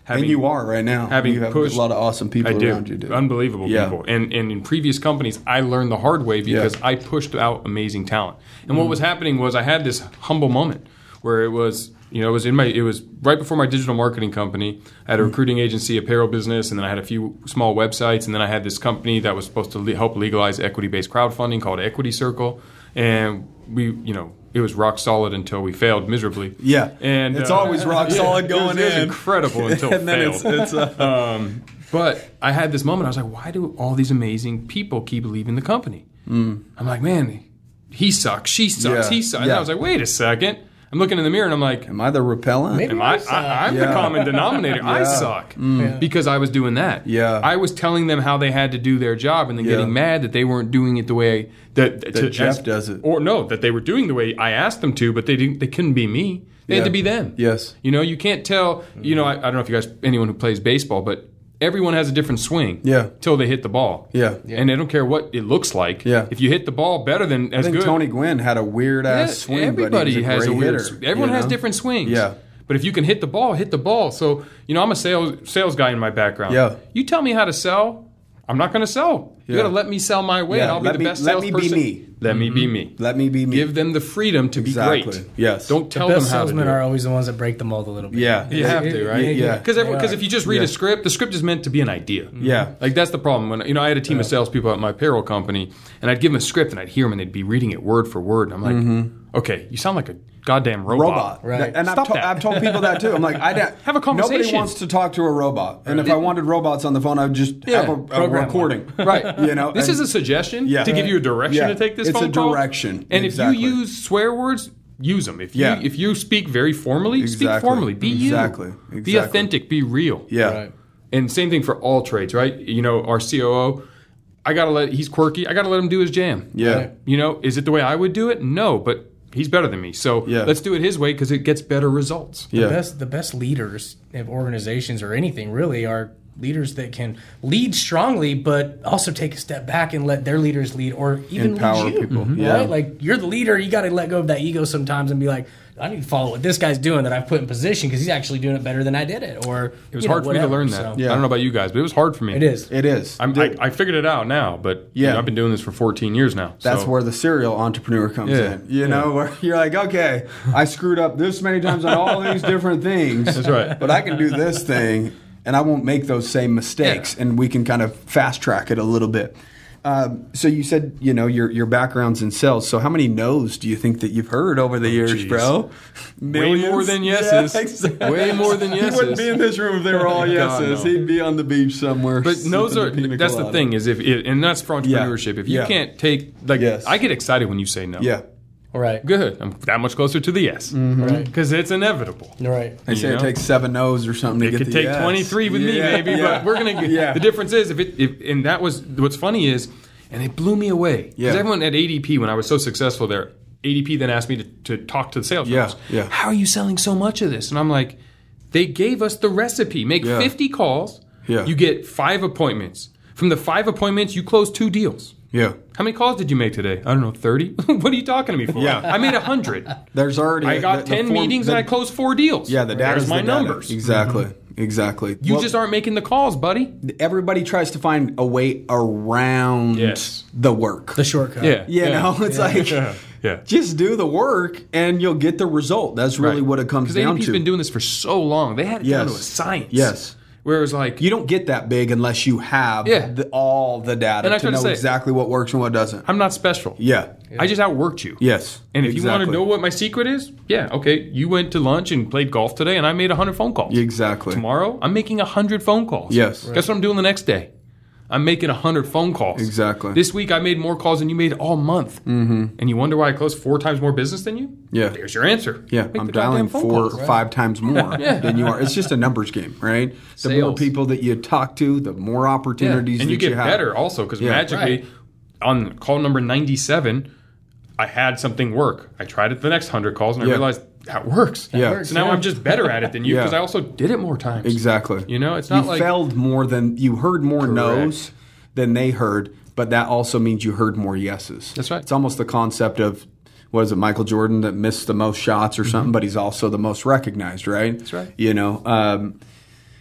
having and you are right now. having you have pushed a lot of awesome people I do. around you, dude. Unbelievable Yeah. people. And and in previous companies, I learned the hard way because Yeah. I pushed out amazing talent. And Mm. what was happening was I had this humble moment where it was, you know, it was in my, it was right before my digital marketing company. I had a recruiting agency, apparel business, and then I had a few small websites, and then I had this company that was supposed to le- help legalize equity-based crowdfunding called Equity Circle, and we, you know, it was rock solid until we failed miserably. Yeah, and it's uh, always rock yeah, solid it was- going it was in. incredible until it and then failed. it's, it's uh, Um, but I had this moment. I was like, why do all these amazing people keep leaving the company? Mm. I'm like, man, he sucks. She sucks. Yeah. He sucks. And Yeah. I was like, wait a second. I'm looking in the mirror and I'm like, am I the repellent? Maybe am I, suck. I, I'm Yeah. the common denominator. I Yeah. suck. Yeah. Because I was doing that. Yeah. I was telling them how they had to do their job and then Yeah. getting mad that they weren't doing it the way that, That Jeff does it. Or no, that they were doing the way I asked them to, but they didn't. They couldn't be me. They Yeah. had to be them. Yes. You know, you can't tell. You know, I, I don't know if you guys, anyone who plays baseball, but everyone has a different swing. Yeah. Till they hit the ball. Yeah. And they don't care what it looks like. Yeah. If you hit the ball better than as I think good. Tony Gwynn had a weird ass Yeah, swing. Everybody but he was a has a great weird. hitter, everyone you has know? different swings. Yeah. But if you can hit the ball, hit the ball. So you know, I'm a sales sales guy in my background. Yeah. You tell me how to sell, I'm not going to sell. You Yeah. got to let me sell my way, Yeah, and I'll be let the me- best let me salesperson. be me. Let me be me. Let me be me. Give them the freedom to Exactly. be great. Yes. Don't The tell them best how to do salesmen it. are always the ones that break the mold a little bit. Yeah. You have to, right? Yeah. Because They because are. if you just read Yeah. a script, the script is meant to be an idea. Yeah. Like that's the problem. When you know, I had a team of salespeople at my payroll company, and I'd give them a script, and I'd hear them, and they'd be reading it word for word, and I'm like, okay, you sound like a goddamn robot. Robot. Right. And I've, Stop to- that. I've told people that too. I'm like, I don't, Have a conversation. Nobody wants to talk to a robot. And if I wanted robots on the phone, I would just Yeah. have a, a Program recording. Right. You know, This and- is a suggestion Yeah. to give you a direction Yeah. to take this It's phone a call. direction. And Exactly. if you use swear words, use them. If you Yeah. if you speak very formally, speak Exactly. formally. Be Exactly. you. Exactly. Be authentic. Be real. Yeah. Right. And same thing for all trades, right? You know, our C O O, I gotta let he's quirky. I gotta let him do his jam. Yeah. Right. You know, is it the way I would do it? No, but he's better than me. So Yeah. let's do it his way because it gets better results. The Yeah. best the best leaders of organizations or anything really are leaders that can lead strongly, but also take a step back and let their leaders lead, or even Empower lead you. people. Right? Yeah. Like you're the leader, you got to let go of that ego sometimes and be like, I need to follow what this guy's doing that I've put in position because he's actually doing it better than I did it. Or It was you know, hard for me whatever. to learn that. So, Yeah. I don't know about you guys, but it was hard for me. It is. It is. I'm, I, I figured it out now, but you Yeah. know, I've been doing this for fourteen years now. That's so. where the serial entrepreneur comes Yeah. in. You know, where you're like, okay, I screwed up this many times on all these different things. That's right. But I can do this thing, and I won't make those same mistakes, Yeah. and we can kind of fast track it a little bit. Um, so you said, you know, your your background's in sales. So how many no's do you think that you've heard over the years, geez. bro? Way more than yeses. Yeah, exactly. Way more than He wouldn't yeses. be in this room if they were all God, yeses. no. He'd be on the beach somewhere. But those sipping are the pina that's the colada. thing is if it, and that's for Yeah. entrepreneurship. If you Yeah. can't take like Yes. I get excited when you say no. Yeah. Right. Good. I'm that much closer to the yes Right. because it's inevitable. Right. They say You it know? takes seven no's or something to It get could the take yes. twenty-three with me, Yeah, maybe, yeah. but we're gonna get. Yeah. The difference is if it, if, and that was what's funny is, and it blew me away because Yeah. everyone at A D P when I was so successful there, A D P then asked me to, to talk to the sales Yeah, reps. yeah. How are you selling so much of this? And I'm like, they gave us the recipe. Make Yeah. fifty calls. Yeah. You get five appointments. From the five appointments, you close two deals. Yeah. How many calls did you make today? I don't know, thirty? What are you talking to me for? Yeah. I made one hundred. There's already I got the- the ten form- meetings the- and I closed four deals. Yeah, the data's There's my the data. numbers. Exactly. Exactly. You Well, just aren't making the calls, buddy. everybody tries to find a way around Yes. the work. The shortcut. Yeah. you yeah. know, it's like Yeah. Yeah. just do the work and you'll get the result. That's really what it comes Because down A D P's to. been doing this for so long. They had it down to a Yes. science. Yes. Whereas, like, You don't get that big unless you have Yeah. the, all the data And I to try to know say- exactly what works and what doesn't. I'm not special. Yeah. I just outworked you. Yes. And if you want to exactly. know what my secret is, yeah, okay. You went to lunch and played golf today, and I made one hundred phone calls. Exactly. Tomorrow, I'm making one hundred phone calls. Yes. Guess what I'm doing the next day? I'm making one hundred phone calls. Exactly. This week, I made more calls than you made all month. Mm-hmm. And you wonder why I closed four times more business than you? Yeah. There's your answer. Yeah, Make I'm the goddamn dialing phone four calls. or five times more than you are. It's just a numbers game, right? The more Sales. people that you talk to, the more opportunities and that you get have. better also because Yeah. magically Right. on call number ninety-seven I had something work. I tried it the next one hundred calls and I Yeah. realized that works. Yeah. works, So now yeah. I'm just better at it than you Yeah. because I also did it more times. Exactly. You know, it's You not like failed more than you heard more Correct. no's than they heard, but that also means you heard more yeses. That's right. It's almost the concept of what is it, Michael Jordan that missed the most shots or something, but he's also the most recognized, right? That's right. You know, um,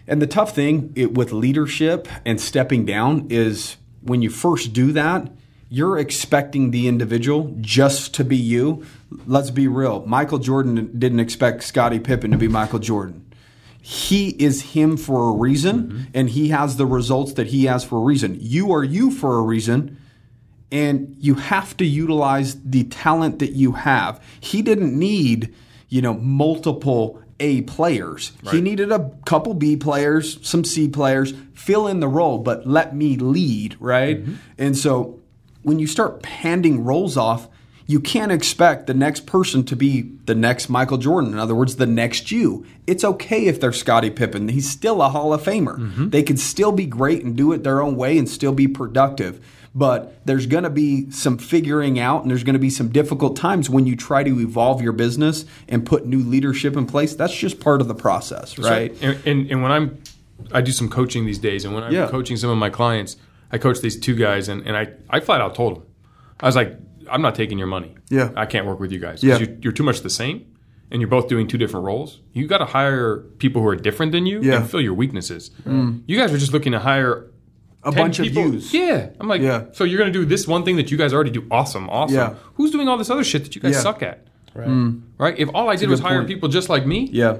And the tough thing it, with leadership and stepping down is when you first do that, you're expecting the individual just to be you. Let's be real. Michael Jordan didn't expect Scottie Pippen to be Michael Jordan. He is him for a reason, mm-hmm. and he has the results that he has for a reason. You are you for a reason, and you have to utilize the talent that you have. He didn't need, you know, multiple A players. Right. He needed a couple B players, some C players, fill in the role, but let me lead, right? Mm-hmm. And so when you start handing roles off, you can't expect the next person to be the next Michael Jordan. In other words, the next you. It's okay if they're Scottie Pippen. He's still a Hall of Famer. Mm-hmm. They can still be great and do it their own way and still be productive. But there's going to be some figuring out, and there's going to be some difficult times when you try to evolve your business and put new leadership in place. That's just part of the process, right? right. And, and, and when I'm, I do some coaching these days, and when I'm yeah. coaching some of my clients, I coach these two guys, and, and I, I flat out told them, I was like, I'm not taking your money. Yeah. I can't work with you guys. Yeah. You, you're too much the same, and you're both doing two different roles. You got to hire people who are different than you yeah. and fill your weaknesses. Mm. You guys are just looking to hire a bunch people. of yous. Yeah. I'm like, yeah. so you're going to do this one thing that you guys already do awesome, awesome. Yeah. Who's doing all this other shit that you guys yeah. suck at? Right. Mm. Right? If all I did was hire point. people just like me, yeah.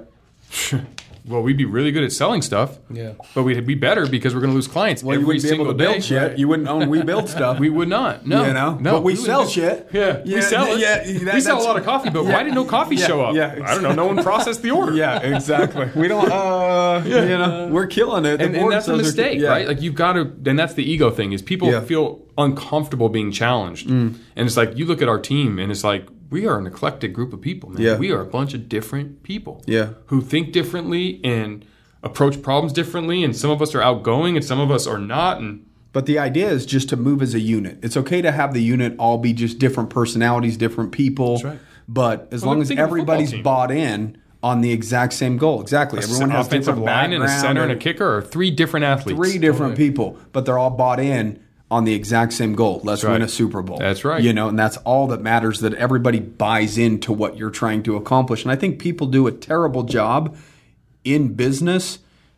well, we'd be really good at selling stuff. Yeah. But we'd be better because we're going to lose clients well, every you wouldn't be single able to day. build shit. Right. You wouldn't own We Build stuff. We would not. No. You know? No. But we, we sell do. shit. Yeah. yeah. We sell it. Yeah. That, we sell a lot of coffee, but yeah. why did no coffee yeah. show up? Yeah. Exactly. I don't know. No one processed the order. Yeah, exactly. We don't, uh, yeah. you know, we're killing it. The and, and that's a mistake, yeah. right? Like you've got to, and that's the ego thing is people yeah. feel uncomfortable being challenged. Mm. And it's like, you look at our team and it's like, we are an eclectic group of people, man. Yeah. We are a bunch of different people yeah. who think differently and approach problems differently, and some of us are outgoing and some of us are not. And But the idea is just to move as a unit. It's okay to have the unit all be just different personalities, different people. That's right. But as well, long as everybody's bought in on the exact same goal. Exactly. A Everyone has offensive different line and a center and a kicker are three different athletes. Three different totally. people, but they're all bought in on the exact same goal. Let's That's win right. a Super Bowl. That's right. You know, and that's all that matters, that everybody buys into what you're trying to accomplish. And I think people do a terrible job in business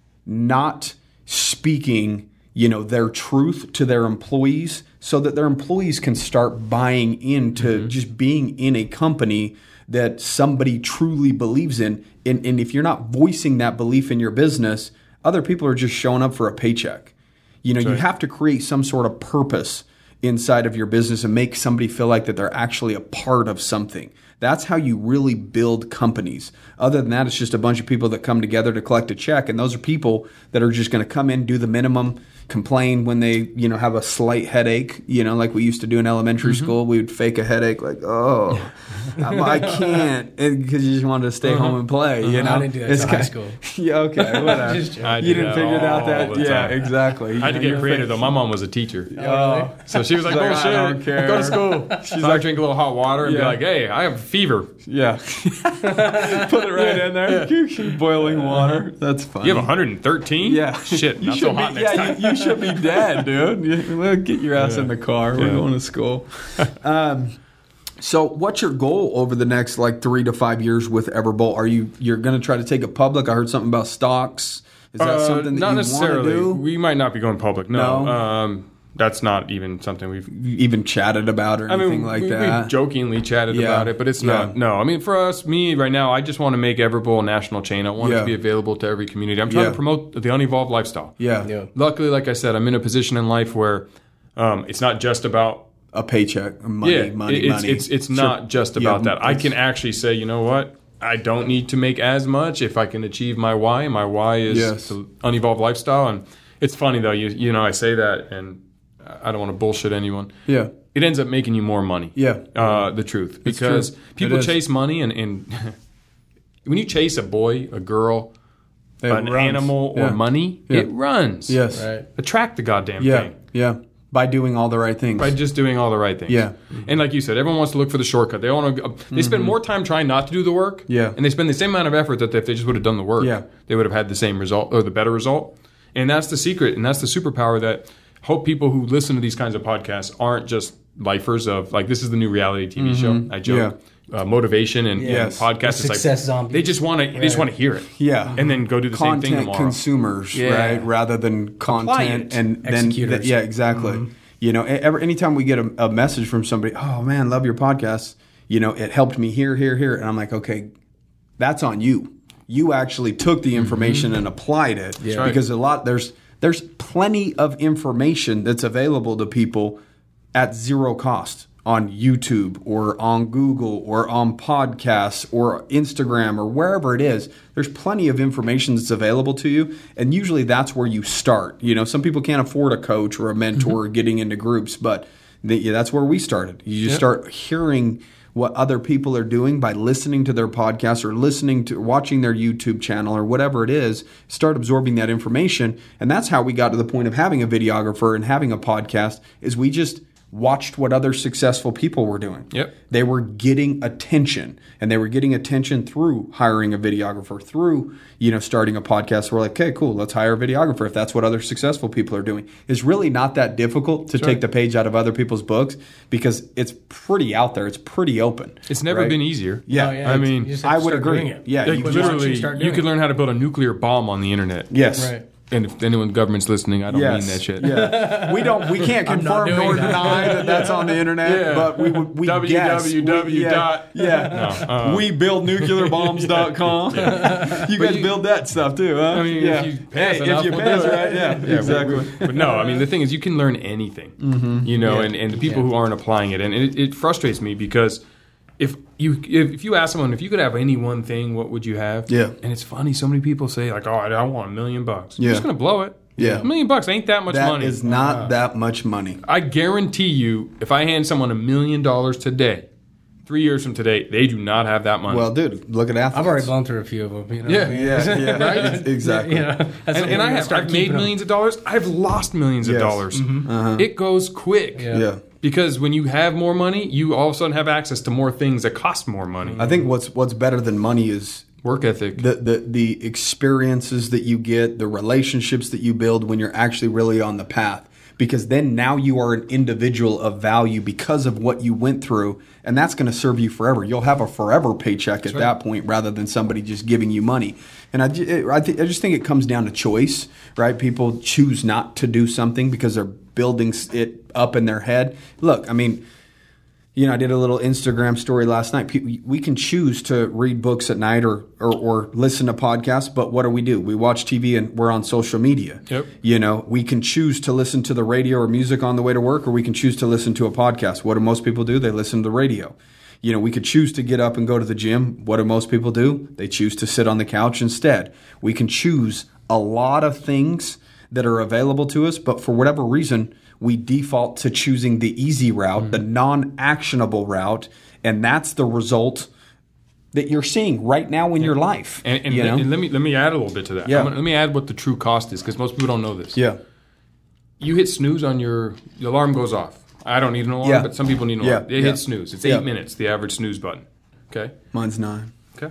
not speaking, you know, their truth to their employees so that their employees can start buying into mm-hmm. just being in a company that somebody truly believes in. And, and if you're not voicing that belief in your business, other people are just showing up for a paycheck. You know, That's you right. have to create some sort of purpose inside of your business and make somebody feel like that they're actually a part of something. That's how you really build companies. Other than that, it's just a bunch of people that come together to collect a check. And those are people that are just going to come in, do the minimum, complain when they, you know, have a slight headache, you know, like we used to do in elementary mm-hmm. school. We would fake a headache like, oh, I can't, because you just wanted to stay uh-huh. home and play, uh-huh. you know? I didn't do that in high school. Yeah, okay, whatever. I you didn't figure it out that, yeah, time. exactly. I had to get creative, though. My mom was a teacher. Oh, really? So she was like, like, bullshit, I don't care. go to school. She's so like, I drink a little hot water and yeah. be like, hey, I have a fever. Yeah. Put it right yeah. in there. Yeah. Boiling water. That's funny. You have one hundred thirteen? Yeah. Shit, you not so hot be, next yeah, time. You, you should be dead, dude. Well, get your ass yeah. in the car. We're yeah. going to school. Um, so what's your goal over the next like three to five years with Everbolt? Are you, you're going to try to take it public? I heard something about stocks. Is that uh, something that not you necessarily. want to do? We might not be going public. No. No? Um, that's not even something we've even chatted about or anything I mean, like we, that. We've jokingly chatted yeah. about it, but it's yeah. not. No, I mean, for us, me right now, I just want to make Everbolt a national chain. I want yeah. it to be available to every community. I'm trying yeah. to promote the unevolved lifestyle. Yeah. yeah. Luckily, like I said, I'm in a position in life where um, it's not just about a paycheck, money, yeah, money, it's, money. It's it's sure. not just about yeah, that. I can actually say, you know what? I don't need to make as much if I can achieve my why. My why is yes. the unevolved lifestyle. And it's funny though, you you know, I say that, and I don't want to bullshit anyone. Yeah, it ends up making you more money. Yeah, uh, the truth, because people chase money, and, and when you chase a boy, a girl, it an runs. animal, yeah. or money, yeah. it runs. Yes, right. Attract the goddamn yeah. thing. Yeah. By doing all the right things. By just doing all the right things. Yeah. And like you said, everyone wants to look for the shortcut. They want to. They mm-hmm. spend more time trying not to do the work. Yeah. And they spend the same amount of effort that if they just would have done the work, yeah. they would have had the same result or the better result. And that's the secret, and that's the superpower that hope people who listen to these kinds of podcasts aren't just lifers of like this is the new reality T V mm-hmm. show. I joke. Yeah. uh, motivation and, Yes. and podcasts. It's Success like zombies. they just want to. They just want to hear it. Yeah. and then go do the same thing Content tomorrow. consumers, Yeah. right? Rather than content it. and then Executors. th- yeah, exactly. You know, e- every, anytime we get a, a message from somebody, oh man, love your podcast. You know, it helped me here, here, here, and I'm like, okay, that's on you. You actually took the information and applied it right. because a lot there's there's plenty of information that's available to people at zero cost on YouTube or on Google or on podcasts or Instagram or wherever it is. There's plenty of information that's available to you, and usually that's where you start. You know, some people can't afford a coach or a mentor or getting into groups, but the, yeah, that's where we started. You just Yep. start hearing what other people are doing by listening to their podcasts or listening to watching their YouTube channel or whatever it is, start absorbing that information. And that's how we got to the point of having a videographer and having a podcast is we just watched what other successful people were doing. Yep. They were getting attention, and they were getting attention through hiring a videographer, through, you know, starting a podcast. We're like, okay, cool, let's hire a videographer if that's what other successful people are doing. It's really not that difficult to That's take right. the page out of other people's books because it's pretty out there. It's pretty open. It's never right? been easier. Yeah. Oh, yeah, I you mean, just have I to would start agree. doing it. Yeah, Like you Watch just- you literally, start you doing could it. learn how to build a nuclear bomb on the internet. Yes. Right. And if anyone government's listening, I don't Yes. mean that shit. Yeah. We don't. We can't I'm not confirm doing nor that. deny that that's on the internet. Yeah. But we would we guess. www We- yeah, dot- Yeah. No, uh, we build nuclear bombs dot com. You guys you- build that stuff too, huh? I mean, yeah. if you pass Hey, enough, if you we'll pass, do it. right? Yeah, Yeah, exactly. we- we- but no, I mean, the thing is, you can learn anything, Mm-hmm. you know, and, and the people Yeah. who aren't applying it. And it, it frustrates me because if you if, if you ask someone, if you could have any one thing, what would you have? Yeah. And it's funny, so many people say, like, oh, I, I want a million bucks. Yeah. You're just going to blow it. Yeah. A million bucks ain't that much That money. is not that much money. I guarantee you, if I hand someone a million dollars today, three years from today, they do not have that money. Well, dude, look at athletes. I've already blown through a few of them. You know? Yeah. Yeah, yeah, Right? exactly. You know, that's and, something and I we're gonna have start I've made keeping 'em. millions of dollars. I've lost millions Yes. of dollars. Uh-huh. It goes quick. Yeah. Yeah. Because when you have more money, you all of a sudden have access to more things that cost more money. I think what's what's better than money is Work ethic. the, the the experiences that you get, the relationships that you build when you're actually really on the path. Because then now you are an individual of value because of what you went through, and that's going to serve you forever. You'll have a forever paycheck at right. that point, rather than somebody just giving you money. And I, ju- it- I, th- I just think it comes down to choice, right? People choose not to do something because they're building s- it up in their head. Look, I mean. You know, I did a little Instagram story last night. Pe- We can choose to read books at night or, or, or listen to podcasts, but what do we do? We watch T V and we're on social media. Yep. You know, we can choose to listen to the radio or music on the way to work, or we can choose to listen to a podcast. What do most people do? They listen to the radio. You know, we could choose to get up and go to the gym. What do most people do? They choose to sit on the couch instead. We can choose a lot of things that are available to us, but for whatever reason, we default to choosing the easy route, Mm-hmm. the non-actionable route, and that's the result that you're seeing right now in your life. and and, you know? and let me let me add a little bit to that. Yeah. I'm gonna- let me add what the true cost is because most people don't know this. yeah, You hit snooze on your the alarm goes off. I don't need an alarm, Yeah. but some people need an Yeah. alarm. They Yeah. hit snooze. It's eight Yeah. minutes, the average snooze button. Okay. mine's nine. Okay.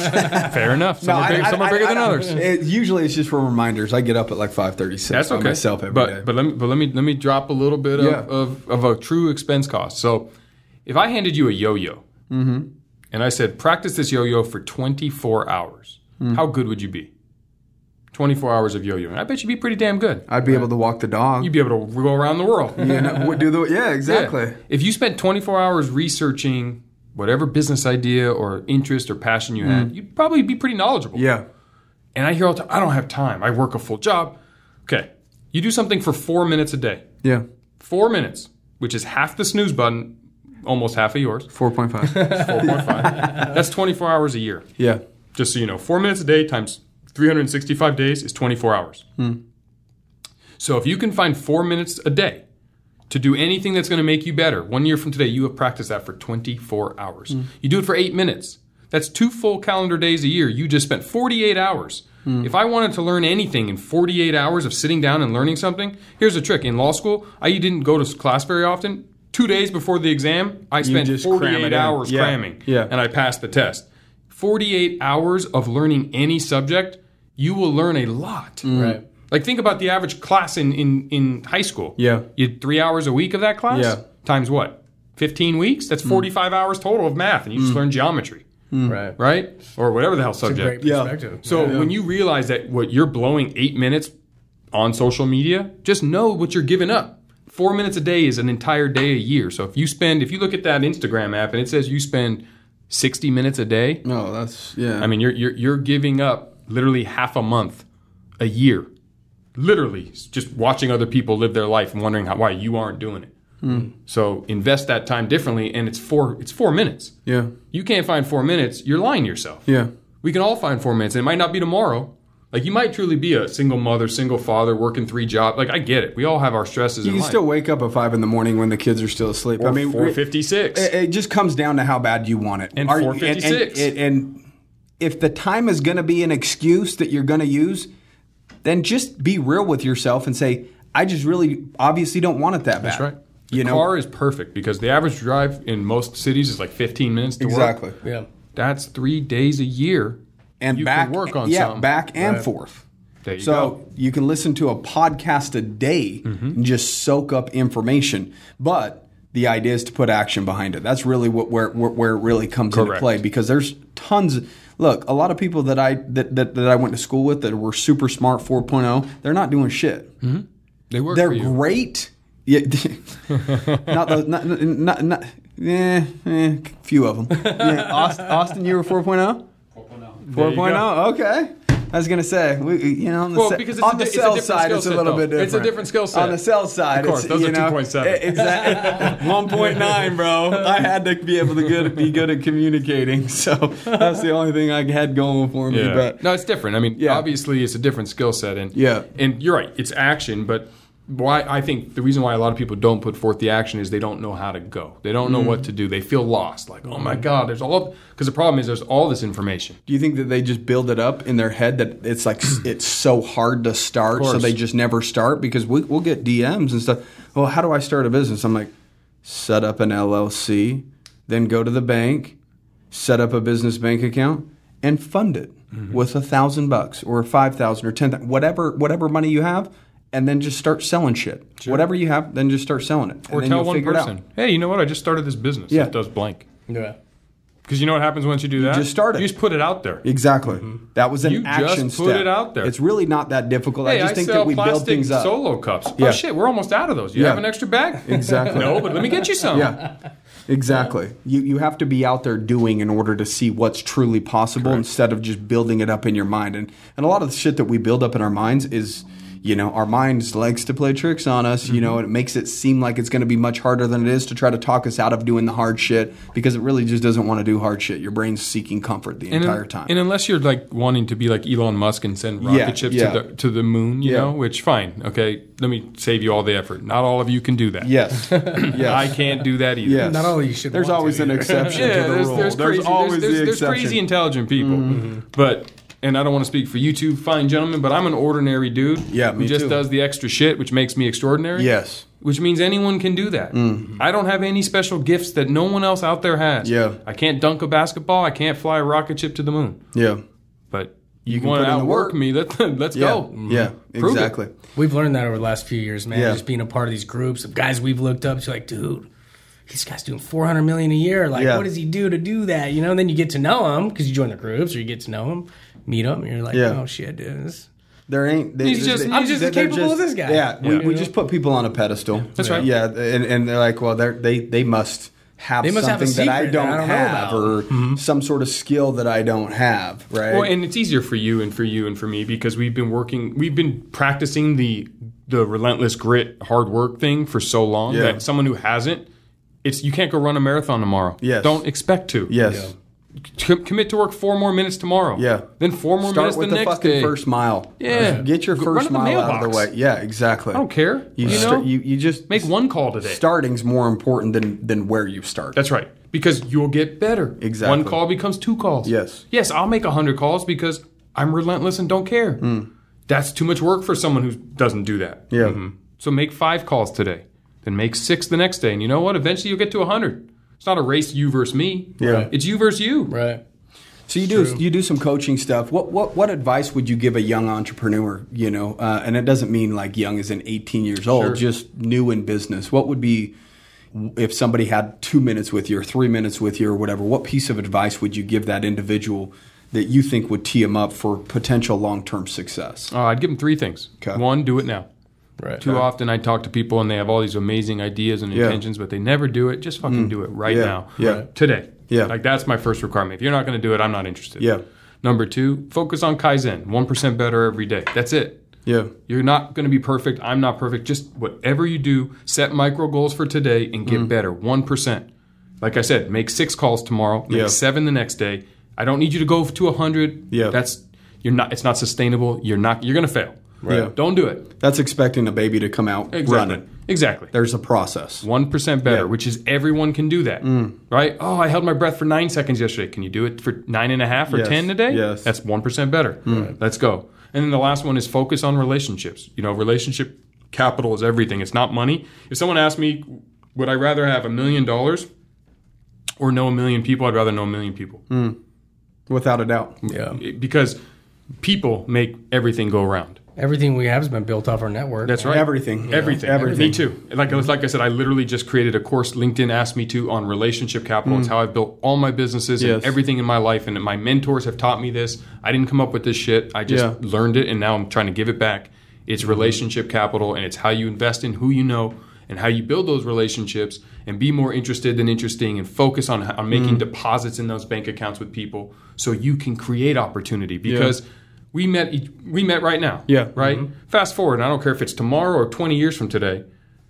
Fair enough. Some are, I- big, I- some are I- bigger I- than others. It, usually, it's just for reminders. I get up at like five thirty-six That's by okay. myself every but, day. But let me but let me let me drop a little bit of, Yeah. of, of a true expense cost. So if I handed you a yo-yo Mm-hmm. and I said practice this yo-yo for twenty-four hours, Mm. how good would you be? twenty-four hours of yo-yoing. I bet you'd be pretty damn good. I'd be able to walk the dog. You'd be able to go around the world. you know, would do the yeah, exactly. Yeah. If you spent twenty-four hours researching whatever business idea or interest or passion you had, you'd probably be pretty knowledgeable. Mm. Yeah, And I hear all the time, I don't have time. I work a full job. Okay. You do something for four minutes a day. yeah. Four minutes, which is half the snooze button, almost half of yours. Four point five. four point five. That's twenty-four hours a year. yeah, Just so you know, four minutes a day times three hundred sixty-five days is twenty-four hours. So if you can find four minutes a day to do anything that's going to make you better, one year from today, you have practiced that for twenty-four hours. You do it for eight minutes. That's two full calendar days a year. You just spent forty-eight hours. If I wanted to learn anything in forty-eight hours of sitting down and learning something, here's a trick. In law school, I didn't go to class very often. Two days before the exam, I spent just cram it forty-eight in. hours Yeah. cramming, Yeah. and I passed the test. forty-eight hours of learning any subject, you will learn a lot. Right. Like think about the average class in, in, in high school. Yeah. You had three hours a week of that class? Yeah. Times what? fifteen weeks? That's forty-five hours total of math, and you just learn geometry. Right. Right? Or whatever the hell It's a subject. great perspective. So Yeah. when you realize that what you're blowing eight minutes on social media, just know what you're giving up. Four minutes a day is an entire day a year. So if you spend, if you look at that Instagram app and it says you spend sixty minutes a day, No, that's yeah. I mean you're you're you're giving up literally half a month a year, literally just watching other people live their life and wondering how why you aren't doing it. Mm. So invest that time differently, and it's four it's four minutes. yeah, You can't find four minutes, you're lying to yourself. yeah. We can all find four minutes, and it might not be tomorrow. Like, you might truly be a single mother, single father, working three jobs. Like, I get it. We all have our stresses You in can life. still wake up at five in the morning when the kids are still asleep. Or I mean, four fifty-six. It, it just comes down to how bad you want it. And Are you- four fifty-six. And, and, and if the time is going to be an excuse that you're going to use, then just be real with yourself and say, I just really obviously don't want it that bad. That's right. The You know, car is perfect because the average drive in most cities is like fifteen minutes to exactly. work. Yeah. That's three days a year. And you back, can work on yeah, something. back and Right. forth. There you So go. you can listen to a podcast a day and just soak up information. But the idea is to put action behind it. That's really what where where, where it really comes into Correct. play, because there's tons. Look, a lot of people that I that, that, that I went to school with that were super smart four point oh, they're not doing shit. They work They're for you. great. Yeah, not the not not, not eh, eh, few of them. Yeah, Austin, Austin, you were four point oh? There you four point go. oh, okay. I was gonna say, we, you know, on the, Well, se- because it's on a the di- it's a sales different side, skill it's a set, little though. bit different. It's a different skill set. On the sales side, Of course, it's, those you are know, two point seven. Exactly, one point nine, bro. I had to be able to good, be good at communicating, so that's the only thing I had going for me. Yeah. But No, it's different. I mean, Yeah. obviously, it's a different skill set, and Yeah. and you're right. It's action, but why I think the reason why a lot of people don't put forth the action is they don't know how to go. They don't know Mm. what to do. They feel lost. Like, oh my God, there's all because the problem is there's all this information. do you think that they just build it up in their head that it's like it's so hard to start, so course. they just never start? Because we, we'll get D Ms and stuff. Well, how do I start a business? I'm like, set up an L L C, then go to the bank, set up a business bank account, and fund it Mm-hmm. with a thousand bucks or five thousand or ten thousand, whatever whatever money you have, and then just start selling shit. Whatever you have, then just start selling it, and Or then tell you'll one figure it out. person, hey, you know what? I just started this business. Yeah. It does blank. Yeah. Because you know what happens once you do that? just start it. You just put it out there. Exactly. That was an You just action put step. it out there. It's really not that difficult. I Hey, just I think sell that we build plastic things up. solo cups. Yeah. Oh shit, we're almost out of those. You Yeah. have an extra bag? Exactly. No, but let me get you some. Yeah, exactly. You you have to be out there doing in order to see what's truly possible instead of just building it up in your mind. And and a lot of the shit that we build up in our minds is, you know, our minds likes to play tricks on us, you know, and it makes it seem like it's going to be much harder than it is to try to talk us out of doing the hard shit, because it really just doesn't want to do hard shit. Your brain's seeking comfort the And, entire time. and unless you're like wanting to be like Elon Musk and send rocket Yeah, ships yeah. to the to the moon, you Yeah. know, which fine, okay, let me save you all the effort. Not all of you can do that. yes. yes. I can't do that either. Yes. Not only you should There's want always to an either. exception Yeah, to the there's, rule. there's crazy, always there's, the there's, there's exception. crazy intelligent people, Mm-hmm. but and I don't want to speak for you two fine gentlemen, but I'm an ordinary dude Yeah, who me just too. does the extra shit, which makes me extraordinary. Yes. Which means anyone can do that. I don't have any special gifts that no one else out there has. Yeah. I can't dunk a basketball. I can't fly a rocket ship to the moon. Yeah. But you, can want put to in the outwork work. me? Let, let's Yeah. go. Yeah. Prove it. Exactly. We've learned that over the last few years, man. Yeah. Just being a part of these groups of guys we've looked up to, like, dude, this guy's doing four hundred million a year. Like, Yeah. what does he do to do that? You know, and then you get to know him because you join the groups, or you get to know him, meet him, and you're like, Yeah. oh shit, dude. This, There ain't. They, He's just- they- I'm just they're as capable just- as this guy. Yeah, we, Yeah. we just put people on a pedestal. That's right. Yeah, and, and they're like, well, they're, they they must have They must have a something that I secret don't, that I don't know have, about. or some sort of skill that I don't have. Right. Well, and it's easier for you and for you and for me because we've been working, we've been practicing the the relentless grit, hard work thing for so long Yeah. that someone who hasn't, it's you can't go run a marathon tomorrow. Yes. Don't expect to. yes. Com- commit to work four more minutes tomorrow. Yeah. Then four more Start minutes with the the next fucking day. first mile. Yeah. Get your Go- first run to the mile out of the mailbox. way. Yeah, exactly. I don't care. You, You, start, know, you you just make one call today. Starting's more important than than where you start. That's right. Because you'll get better. Exactly. One call becomes two calls. Yes. Yes, I'll make one hundred calls because I'm relentless and don't care. That's too much work for someone who doesn't do that. Hmm. Yeah. So make five calls today. Then make six the next day. And you know what? Eventually you'll get to one hundred. It's not a race you versus me. Yeah. It's you versus you. right. So you do you do some coaching stuff. What what what advice would you give a young entrepreneur? You know, uh, and it doesn't mean like young as in eighteen years old, Sure. just new in business. What would be, if somebody had two minutes with you or three minutes with you or whatever, what piece of advice would you give that individual that you think would tee them up for potential long-term success? Uh, I'd give them three things. Okay. One, do it now. Right. Too Okay. often I talk to people and they have all these amazing ideas and Yeah. intentions, but they never do it. Just fucking do it right Yeah. now. Yeah. Right. Today. Yeah. Like that's my first requirement. If you're not going to do it, I'm not interested. Yeah. Number two, focus on Kaizen. one percent better every day. That's it. Yeah. You're not going to be perfect. I'm not perfect. Just whatever you do, set micro goals for today and get better. one percent. Like I said, make six calls tomorrow, make Yeah. seven the next day. I don't need you to go to one hundred. Yeah. That's you're not it's not sustainable. You're not you're going to fail. Right. Yeah. Don't do it. That's expecting a baby to come out Exactly. running. Exactly. There's a process. one percent better, Yeah. which is everyone can do that. Right? Oh, I held my breath for nine seconds yesterday. Can you do it for nine and a half or Yes. ten today? Yes. That's one percent better. Let's go. And then the last one is focus on relationships. You know, relationship capital is everything. It's not money. If someone asked me, would I rather have a million dollars or know a million people? I'd rather know a million people. Without a doubt. Yeah. Because people make everything go around. Everything we have has been built off our network. That's right. Everything. Everything. Everything. Me too. Like, like I said, I literally just created a course LinkedIn asked me to on relationship capital. It's how I've built all my businesses Yes. and everything in my life. And my mentors have taught me this. I didn't come up with this shit. I just Yeah. learned it, and now I'm trying to give it back. It's relationship capital, and it's how you invest in who you know and how you build those relationships and be more interested than interesting and focus on, on making deposits in those bank accounts with people so you can create opportunity. Because we met each- we met right now. Yeah. Right? Fast forward, and I don't care if it's tomorrow or twenty years from today.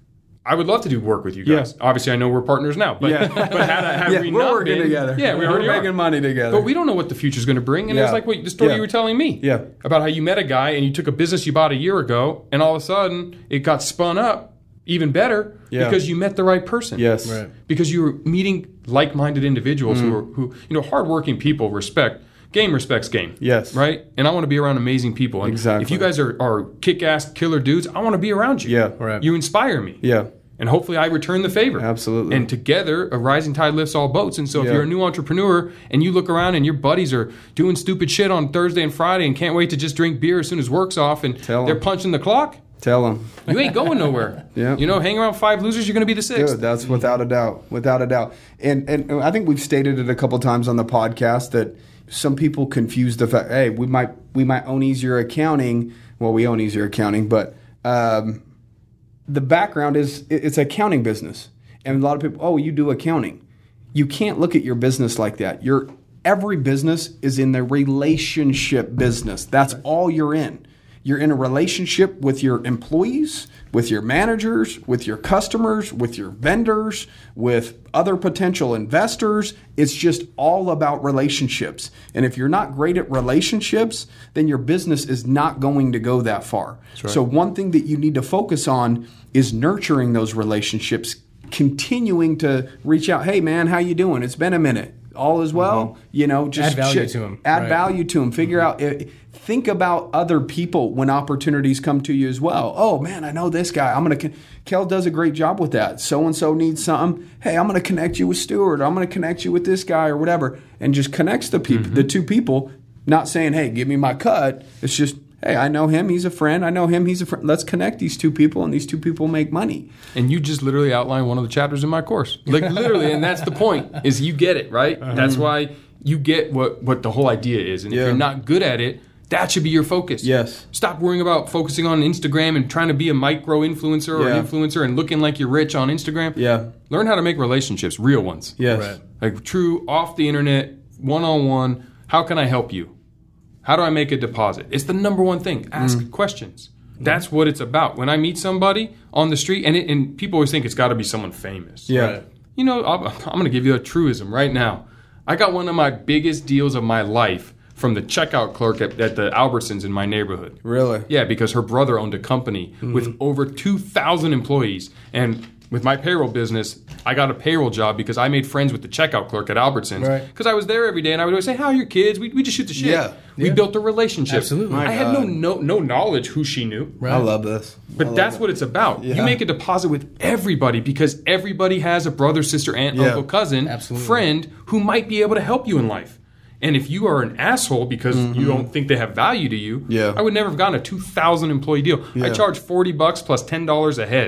I would love to do work with you guys. Yeah. Obviously, I know we're partners now, but, Yeah. but had, had Yeah, we we're not working been, together. Yeah, we We're already making are. money together. But we don't know what the future's going to bring. And Yeah. it's like what the story Yeah. you were telling me Yeah. about how you met a guy and you took a business you bought a year ago, and all of a sudden it got spun up even better Yeah. because you met the right person. Yes. Right. Because you were meeting like-minded individuals Mm. who are who you know hardworking people respect. Game respects game. Yes. Right? And I want to be around amazing people. And Exactly. if you guys are, are kick-ass killer dudes, I want to be around you. Yeah. Right. You inspire me. Yeah. And hopefully I return the favor. Absolutely. And together, a rising tide lifts all boats. And so if Yeah. you're a new entrepreneur and you look around and your buddies are doing stupid shit on Thursday and Friday and can't wait to just drink beer as soon as work's off and Tell 'em. they're punching the clock, Tell them. you ain't going nowhere. Yeah. You know, hang around five losers, you're going to be the sixth. Good. That's without a doubt. Without a doubt. And and I think we've stated it a couple times on the podcast that some people confuse the fact, hey, we might we might own Easier Accounting. Well, we own Easier Accounting, but um, the background is it- it's an accounting business. And a lot of people, oh, you do accounting. You can't look at your business like that. Your every business is in the relationship business. That's all you're in. You're in a relationship with your employees, with your managers, with your customers, with your vendors, with other potential investors. It's just all about relationships. And if you're not great at relationships, then your business is not going to go that far. So one thing that you need to focus on is nurturing those relationships, continuing to reach out. Hey man, how you doing? It's been a minute. All is well. You know, just Add value shit- to 'em. Add Right. value to them. Figure out. Uh, think about other people when opportunities come to you as well. Oh man, I know this guy. I'm gonna. Con- Kel does a great job with that. So and so needs something. Hey, I'm gonna connect you with Stuart. I'm gonna connect you with this guy or whatever, and just connects the people, the two people. Not saying, hey, give me my cut. It's just, hey, I know him. He's a friend. I know him. He's a friend. Let's connect these two people, and these two people make money. And you just literally outlined one of the chapters in my course. Like literally, and that's the point, is you get it, right? That's why you get what, what the whole idea is. And if Yeah. you're not good at it, that should be your focus. Yes. Stop worrying about focusing on Instagram and trying to be a micro influencer or Yeah. an influencer and looking like you're rich on Instagram. Yeah. Learn how to make relationships, real ones. Yes. Right. Like true, off the internet, one-on-one. How can I help you? How do I make a deposit? It's the number one thing. Ask Mm. questions. That's what it's about. When I meet somebody on the street, and, it, and people always think it's got to be someone famous. Yeah. Right. You know, I'm, I'm going to give you a truism right now. I got one of my biggest deals of my life from the checkout clerk at, at the Albertsons in my neighborhood. Really? Yeah, because her brother owned a company with over two thousand employees. And with my payroll business, I got a payroll job because I made friends with the checkout clerk at Albertsons. Right. Because I was there every day and I would always say, how are your kids? We, we just shoot the shit. Yeah. We Yeah. built a relationship. Absolutely. My I had no, God. no no knowledge who she knew. Right. I love this. I But love that's it. what it's about. Yeah. You make a deposit with everybody because everybody has a brother, sister, aunt, Yeah. uncle, cousin, Absolutely. friend who might be able to help you in life. And if you are an asshole because you don't think they have value to you, Mm-hmm. Yeah. I would never have gotten a two thousand employee deal. I Yeah. charge forty bucks plus ten dollars a head.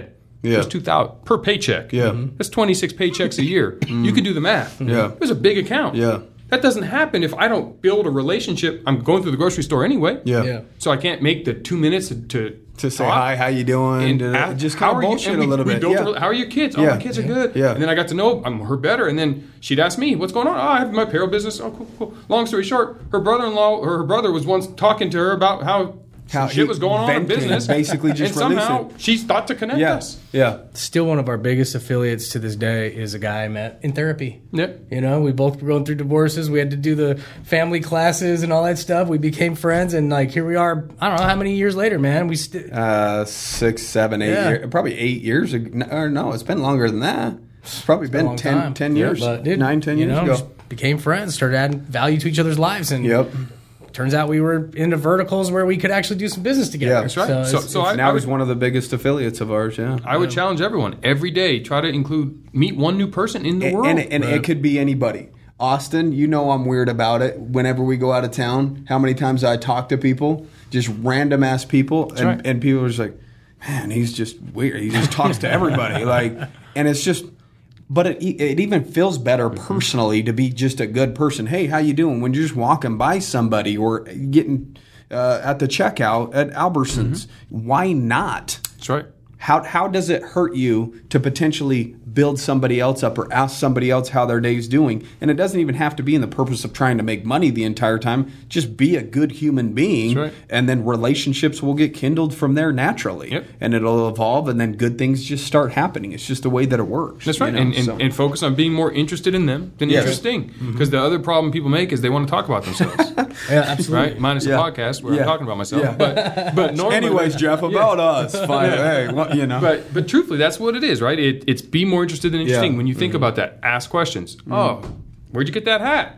Yeah. There's two thousand per paycheck. Yeah. Mm-hmm. That's twenty-six paychecks a year. You can do the math. Yeah. There's a big account. Yeah. That doesn't happen if I don't build a relationship. I'm going through the grocery store anyway. Yeah. Yeah. So I can't make the two minutes to, to, To say talk. hi, how you doing? And to, ask, just how kind of are you- bullshit and we- a little we bit. built Yeah. a- how are your kids? Oh, Yeah. my kids are good. Yeah. And then I got to know um, her better. And then she'd ask me, what's going on? Oh, I have my apparel business. Oh, cool, cool. Long story short, her brother-in-law or her brother was once talking to her about how, How shit he was going on in vented, business. basically just and release somehow it. she's thought to connect Yeah. us. Yeah. Still one of our biggest affiliates to this day is a guy I met in therapy. Yep. You know, we both were going through divorces. We had to do the family classes and all that stuff. We became friends, and like here we are. I don't know how many years later, man. We still Uh, six, seven, eight Yeah. years. Probably eight years ago. Or no, it's been longer than that. It's probably a been long ten, time. ten years. But, dude, nine, ten you years know, ago. just became friends. Started adding value to each other's lives, and Yep. turns out we were into verticals where we could actually do some business together. Yeah. That's right. So, So- it's- so it's- I- Now would- he's one of the biggest affiliates of ours. Yeah. I would challenge everyone every day. Try to include meet one new person in the And, world. and, and it could be anybody. Austin, you know I'm weird about it. Whenever we go out of town, how many times I talk to people, just random ass people, and, right. and people are just like, man, he's just weird. He just talks to everybody, like, and it's just. But it it even feels better personally to be just a good person. Hey, how you doing? When you're just walking by somebody or getting uh, at the checkout at Albertsons, why not? That's right. How how does it hurt you to potentially build somebody else up or ask somebody else how their day's doing? And it doesn't even have to be in the purpose of trying to make money the entire time. Just be a good human being, That's right. and then relationships will get kindled from there naturally. Yep. And it'll evolve, and then good things just start happening. It's just the way that it works. That's you right. know? And, and, So- and focus on being more interested in them than Yes. interesting. Because the other problem people make is they want to talk about themselves. yeah, absolutely. Right? Minus Yeah. a podcast where Yeah. I'm talking about myself. Yeah. But but normally, Anyways, Jeff, about us. Fine. Hey, what, you know. But but truthfully, that's what it is, right? It, it's be more interested than interesting. Yeah. When you think about that, ask questions. Oh, where'd you get that hat?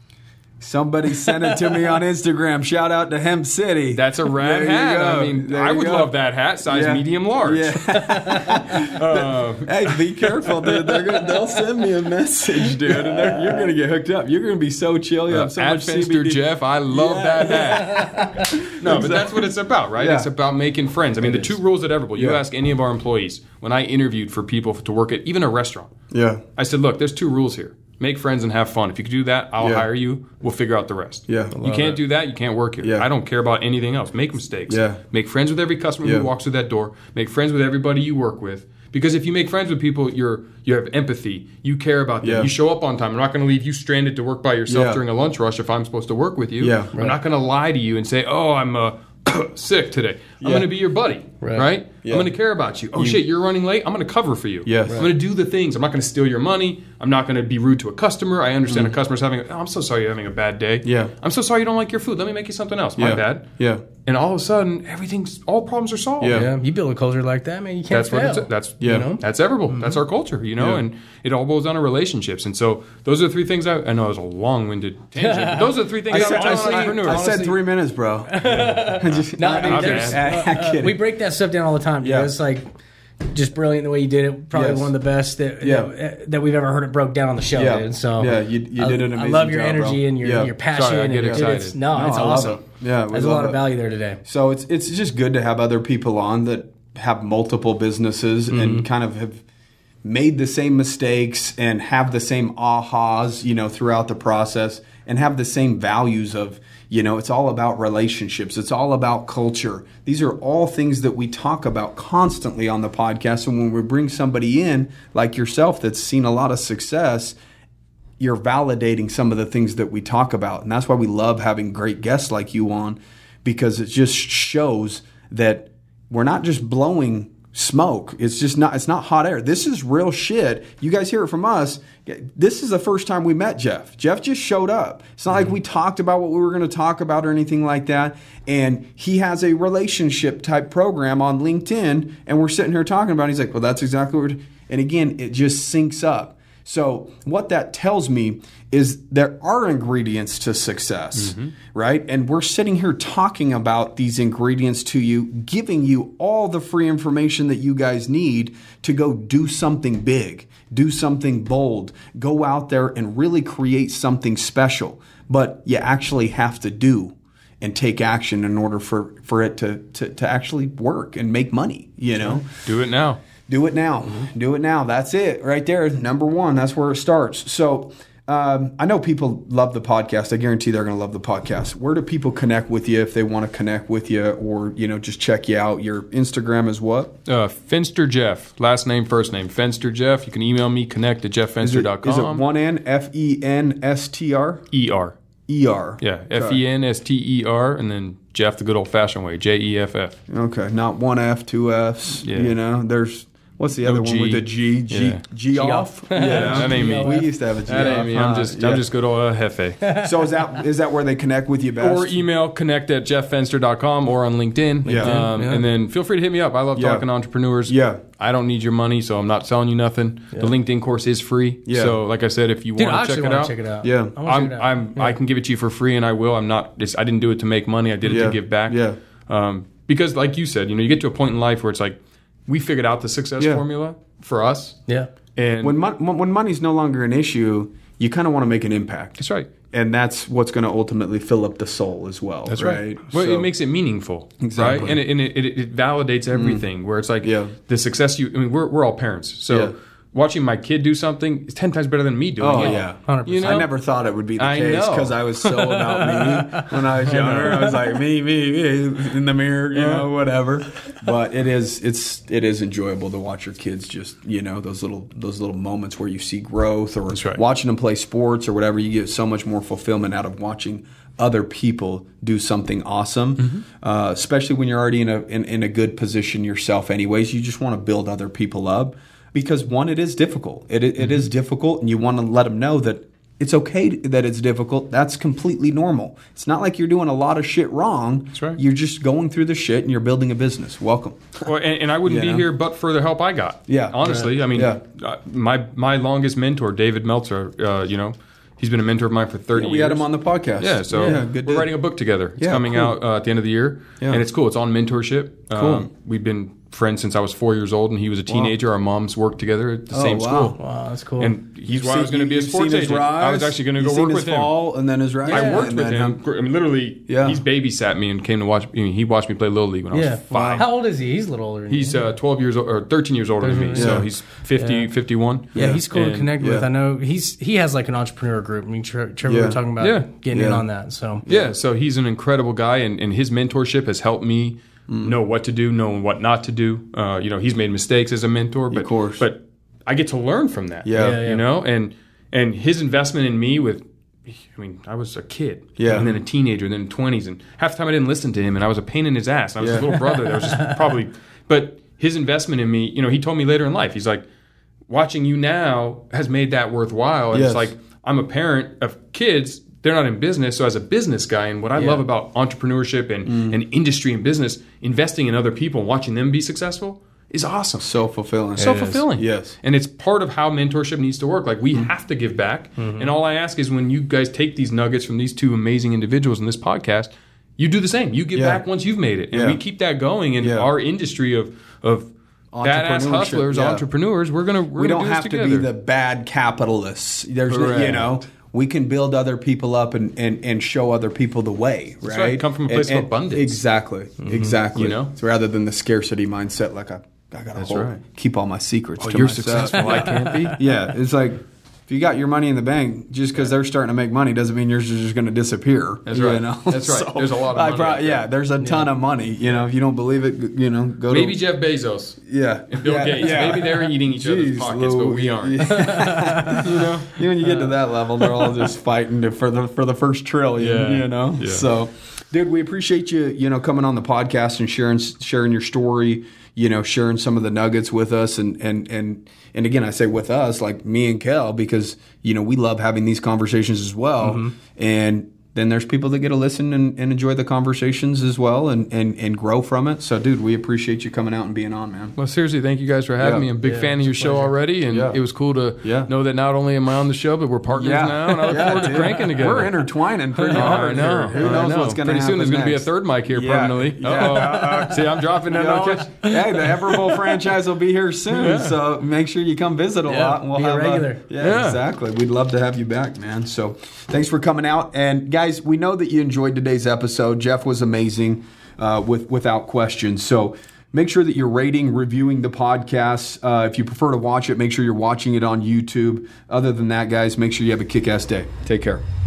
Somebody sent it to me on Instagram. Shout out to Hemp City. That's a rad There you hat. go. I mean, There I you would go. love that hat, size Yeah. medium large. Yeah. Uh, Hey, be careful, dude. They're gonna, they'll send me a message, dude, and they're- you're going to get hooked up. You're going to be so chill. You have so at much Finster C B D. Jeff, I love Yeah. that hat. No, but that's what it's about, right? Yeah. It's about making friends. I mean, It the is. two rules at Everable. You Yeah. ask any of our employees. When I interviewed for people to work at even a restaurant, Yeah. I said, look, there's two rules here. Make friends and have fun. If you can do that, I'll Yeah. hire you. We'll figure out the rest. Yeah. You can't do that, you can't work here. Yeah. I don't care about anything else. Make mistakes. Yeah. Make friends with every customer Yeah. who walks through that door. Make friends with everybody you work with. Because if you make friends with people, you're you have empathy. You care about them. Yeah. You show up on time. I'm not going to leave you stranded to work by yourself Yeah. during a lunch rush if I'm supposed to work with you. Yeah. I'm not going to lie to you and say, "Oh, I'm uh, sick today." I'm Yeah. going to be your buddy, Right. right? Yeah. I'm going to care about you. Oh shit, you're running late. I'm going to cover for you. Yes. I'm going to do the things. I'm not going to steal your money. I'm not going to be rude to a customer. I understand a customer's having. A, oh, I'm so sorry you're having a bad day. Mm. Yeah. I'm so sorry you don't like your food. Let me make you something else. My Yeah. bad. Yeah. And all of a sudden, everything's all problems are solved. Yeah. Yeah, you build a culture like that, man. You can't That's what fail. it's, that's Yeah. you know that's Everable. That's our culture, you know, Yeah. and it all boils down to relationships. And so those are the three things. I, I know it was a long-winded tangent. But those are the three things I I, said, I, I, said, entrepreneurs. I said three minutes, bro. Just, No, I mean, I'm there's- kidding. I'm Uh, kidding. we break that stuff down all the time. Yeah. Yeah, it's like just brilliant the way you did it. Probably Yes. one of the best that, Yeah. that that we've ever heard it broke down on the show. Yeah. Dude. So Yeah, you- you I- did an I amazing love your job, bro. energy and your Yeah. your passion. Sorry, I get and your- excited. It's, no, No, it's I love awesome. it. Yeah, we there's a love lot of it. value there today. So it's it's just good to have other people on that have multiple businesses Mm-hmm. and kind of have made the same mistakes and have the same ahas, you know, throughout the process and have the same values of, you know, it's all about relationships. It's all about culture. These are all things that we talk about constantly on the podcast. And when we bring somebody in like yourself that's seen a lot of success, you're validating some of the things that we talk about. And that's why we love having great guests like you on, because it just shows that we're not just blowing smoke. It's just not, it's not hot air. This is real shit. You guys hear it from us. This is the first time we met Jeff. Jeff just showed up. It's not like we talked about what we were going to talk about or anything like that. And he has a relationship type program on LinkedIn, and we're sitting here talking about it. He's like, well, that's exactly what we're doing. And again, it just syncs up. So what that tells me is there are ingredients to success, mm-hmm. right? And we're sitting here talking about these ingredients to you, giving you all the free information that you guys need to go do something big, do something bold, go out there and really create something special. But you actually have to do and take action in order for, for it to, to, to actually work and make money, you know? Do it now. do it now. Mm-hmm. Do it now. That's it right there. Number one. That's where it starts. So um, I know people love the podcast. I guarantee they're going to love the podcast. Where do people connect with you if they want to connect with you, or you know, just check you out? Your Instagram is what? Uh, Fenster Jeff. Last name, first name. Fenster Jeff. You can email me. Connect at jeff fenster dot com. Is it one N F E N S T R E R. E R. Yeah, F E N S T E R, and then Jeff the good old fashioned way, J E F F. Okay, not one F, two Fs. Yeah. You know, there's what's the no other G. one with the G? G, Yeah. G, G off. Yeah, that ain't me. We used to have a G That off. ain't me. I'm just, huh? I'm Yeah. just good old uh, Hefe. So is that is that where they connect with you best? Or email connect at jeff fenster dot com or on LinkedIn. Yeah. Um, Yeah. And then feel free to hit me up. I love Yeah. talking to entrepreneurs. Yeah. I don't need your money, so I'm not selling you nothing. The LinkedIn course is free. Yeah. So, like I said, if you Dude, I want to actually check it want out, to check it out. Yeah. I wanna check I'm, it out. I'm, Yeah. I can give it to you for free, and I will. I'm not. Just, I didn't do it to make money. I did it Yeah. to give back. Yeah. Um, because, like you said, you know, you get to a point in life where it's like we figured out the success Yeah. formula for us, Yeah. and When mon- when money's no longer an issue, you kind of want to make an impact. that's right. And that's what's going to ultimately fill up the soul as well. That's right. right. Well, So- it makes it meaningful, Exactly. right? And it, and it, it, it validates everything. Where it's like Yeah. the success you. I mean, we're we're all parents, so Yeah. watching my kid do something is ten times better than me doing Oh it. yeah, one hundred percent. You know? I never thought it would be the I case know. because I was so about me when I was younger. I was like me, me, me in the mirror, you know, whatever. But it is, it's, it is enjoyable to watch your kids just, you know, those little, those little moments where you see growth, or right. watching them play sports or whatever. You get so much more fulfillment out of watching other people do something awesome, Mm-hmm. uh, especially when you're already in a in, in a good position yourself. Anyways, you just want to build other people up. Because one, it is difficult. It it, it is difficult, and you want to let them know that it's okay that it's difficult. That's completely normal. It's not like you're doing a lot of shit wrong. That's right. You're just going through the shit, and you're building a business. Welcome. Well, and, and I wouldn't You be know? here but for the help I got. Yeah. honestly, I mean, Yeah. uh, my my longest mentor, David Meltzer. Uh, you know, he's been a mentor of mine for thirty Yeah, we years. had him on the podcast. Yeah, so yeah, good. we're to- writing a book together. It's Yeah, coming cool. out uh, at the end of the year, Yeah. and it's cool. It's on mentorship. Cool. Um, we've been friends since I was four years old, and he was a teenager. Our moms worked together at the Oh, same wow. school. Wow, that's cool. And he's You've why I was seen- going to be a you've sports seen his agent. I was rise, actually going to you've go seen work his with him. fall, and then his rise. I worked and with then him. I mean, literally, Yeah. he's babysat me and came to watch. I mean, he watched me play Little League when I yeah. was five. How old is he? He's a little older than He's you. uh, twelve years old, or thirteen years older than me. Yeah. So he's fifty, Yeah. fifty-one. Yeah, he's cool to And- connect with. yeah. I know he's he has like an entrepreneur group. I mean, Tre- Trevor, we Yeah. were talking about Yeah. getting in Yeah. on that. So Yeah, so he's an incredible guy, and, and his mentorship has helped me know what to do, know what not to do. Uh, you know, he's made mistakes as a mentor, but course. but I get to learn from that. Yeah. Yeah, yeah. you know, and and his investment in me with. I mean, I was a kid, Yeah. and then a teenager, and then twenties, and half the time I didn't listen to him, and I was a pain in his ass. I was Yeah. his little brother that was just probably, but his investment in me, you know, he told me later in life, he's like, watching you now has made that worthwhile. And Yes. it's like, I'm a parent of kids, they're not in business, so as a business guy, and what I Yeah. love about entrepreneurship and, Mm. and industry and business, investing in other people and watching them be successful is awesome. So fulfilling. So fulfilling. Yes. And it's part of how mentorship needs to work. Like, we Mm-hmm. have to give back. And all I ask is when you guys take these nuggets from these two amazing individuals in this podcast, you do the same. You give Yeah. back once you've made it. And Yeah. we keep that going in Yeah. our industry of, of badass Entrepreneurship, hustlers, yeah. entrepreneurs. We're going to We don't have to be the bad capitalists. There's, no- you Correct. know, we can build other people up and, and, and show other people the way, right? right. Come from a place And- of and- abundance. Exactly, exactly. You know? So rather than the scarcity mindset, like I, I got to That's hold, right. keep all my secrets. Oh, to you're myself. successful. I can't be. Yeah, it's like if you got your money in the bank, just because they're starting to make money doesn't mean yours is just going to disappear. That's you right. know? That's right. There's a lot of I money prob- out there. yeah, there's a ton of money. You know, if you don't believe it, you know, go Maybe to Jeff Bezos yeah, and Bill yeah, Gates. yeah. Maybe they're eating each other's Jeez, pockets, but we aren't. Yeah. You know? When you get to that level, they're all just fighting to, for the for the first trillion. Yeah. You know, Yeah. so dude, we appreciate you. You know, coming on the podcast and sharing sharing your story. You know, sharing some of the nuggets with us, and and and and again, I say with us, like me and Kel, because you know we love having these conversations as well, Mm-hmm. and. Then there's people that get to listen and, and enjoy the conversations as well and, and, and grow from it. So, dude, we appreciate you coming out and being on, man. Well, seriously, thank you guys for having Yeah. me. I'm a big Yeah, fan of your it's a show pleasure. already, and Yeah. it was cool to Yeah. know that not only am I on the show, but we're partners now, and I look forward to dude. cranking together. We're intertwining pretty Oh, hard. I know. here. Who I knows know. what's going to Pretty happen soon there's going to be a next. third mic here Yeah. permanently. Yeah. Uh-oh. See, I'm dropping that You know, knowledge. hey, the Everbowl franchise will be here soon, Yeah. so make sure you come visit a Yeah, lot. And we'll be a have regular. yeah, Yeah. exactly. We'd love to have you back, man. So thanks for coming out. And guys, we know that you enjoyed today's episode. Jeff was amazing, uh, with without question. So Make sure that you're rating, reviewing the podcast. Uh, if you prefer to watch it, make sure you're watching it on YouTube. Other than that, guys, make sure you have a kick-ass day. Take care.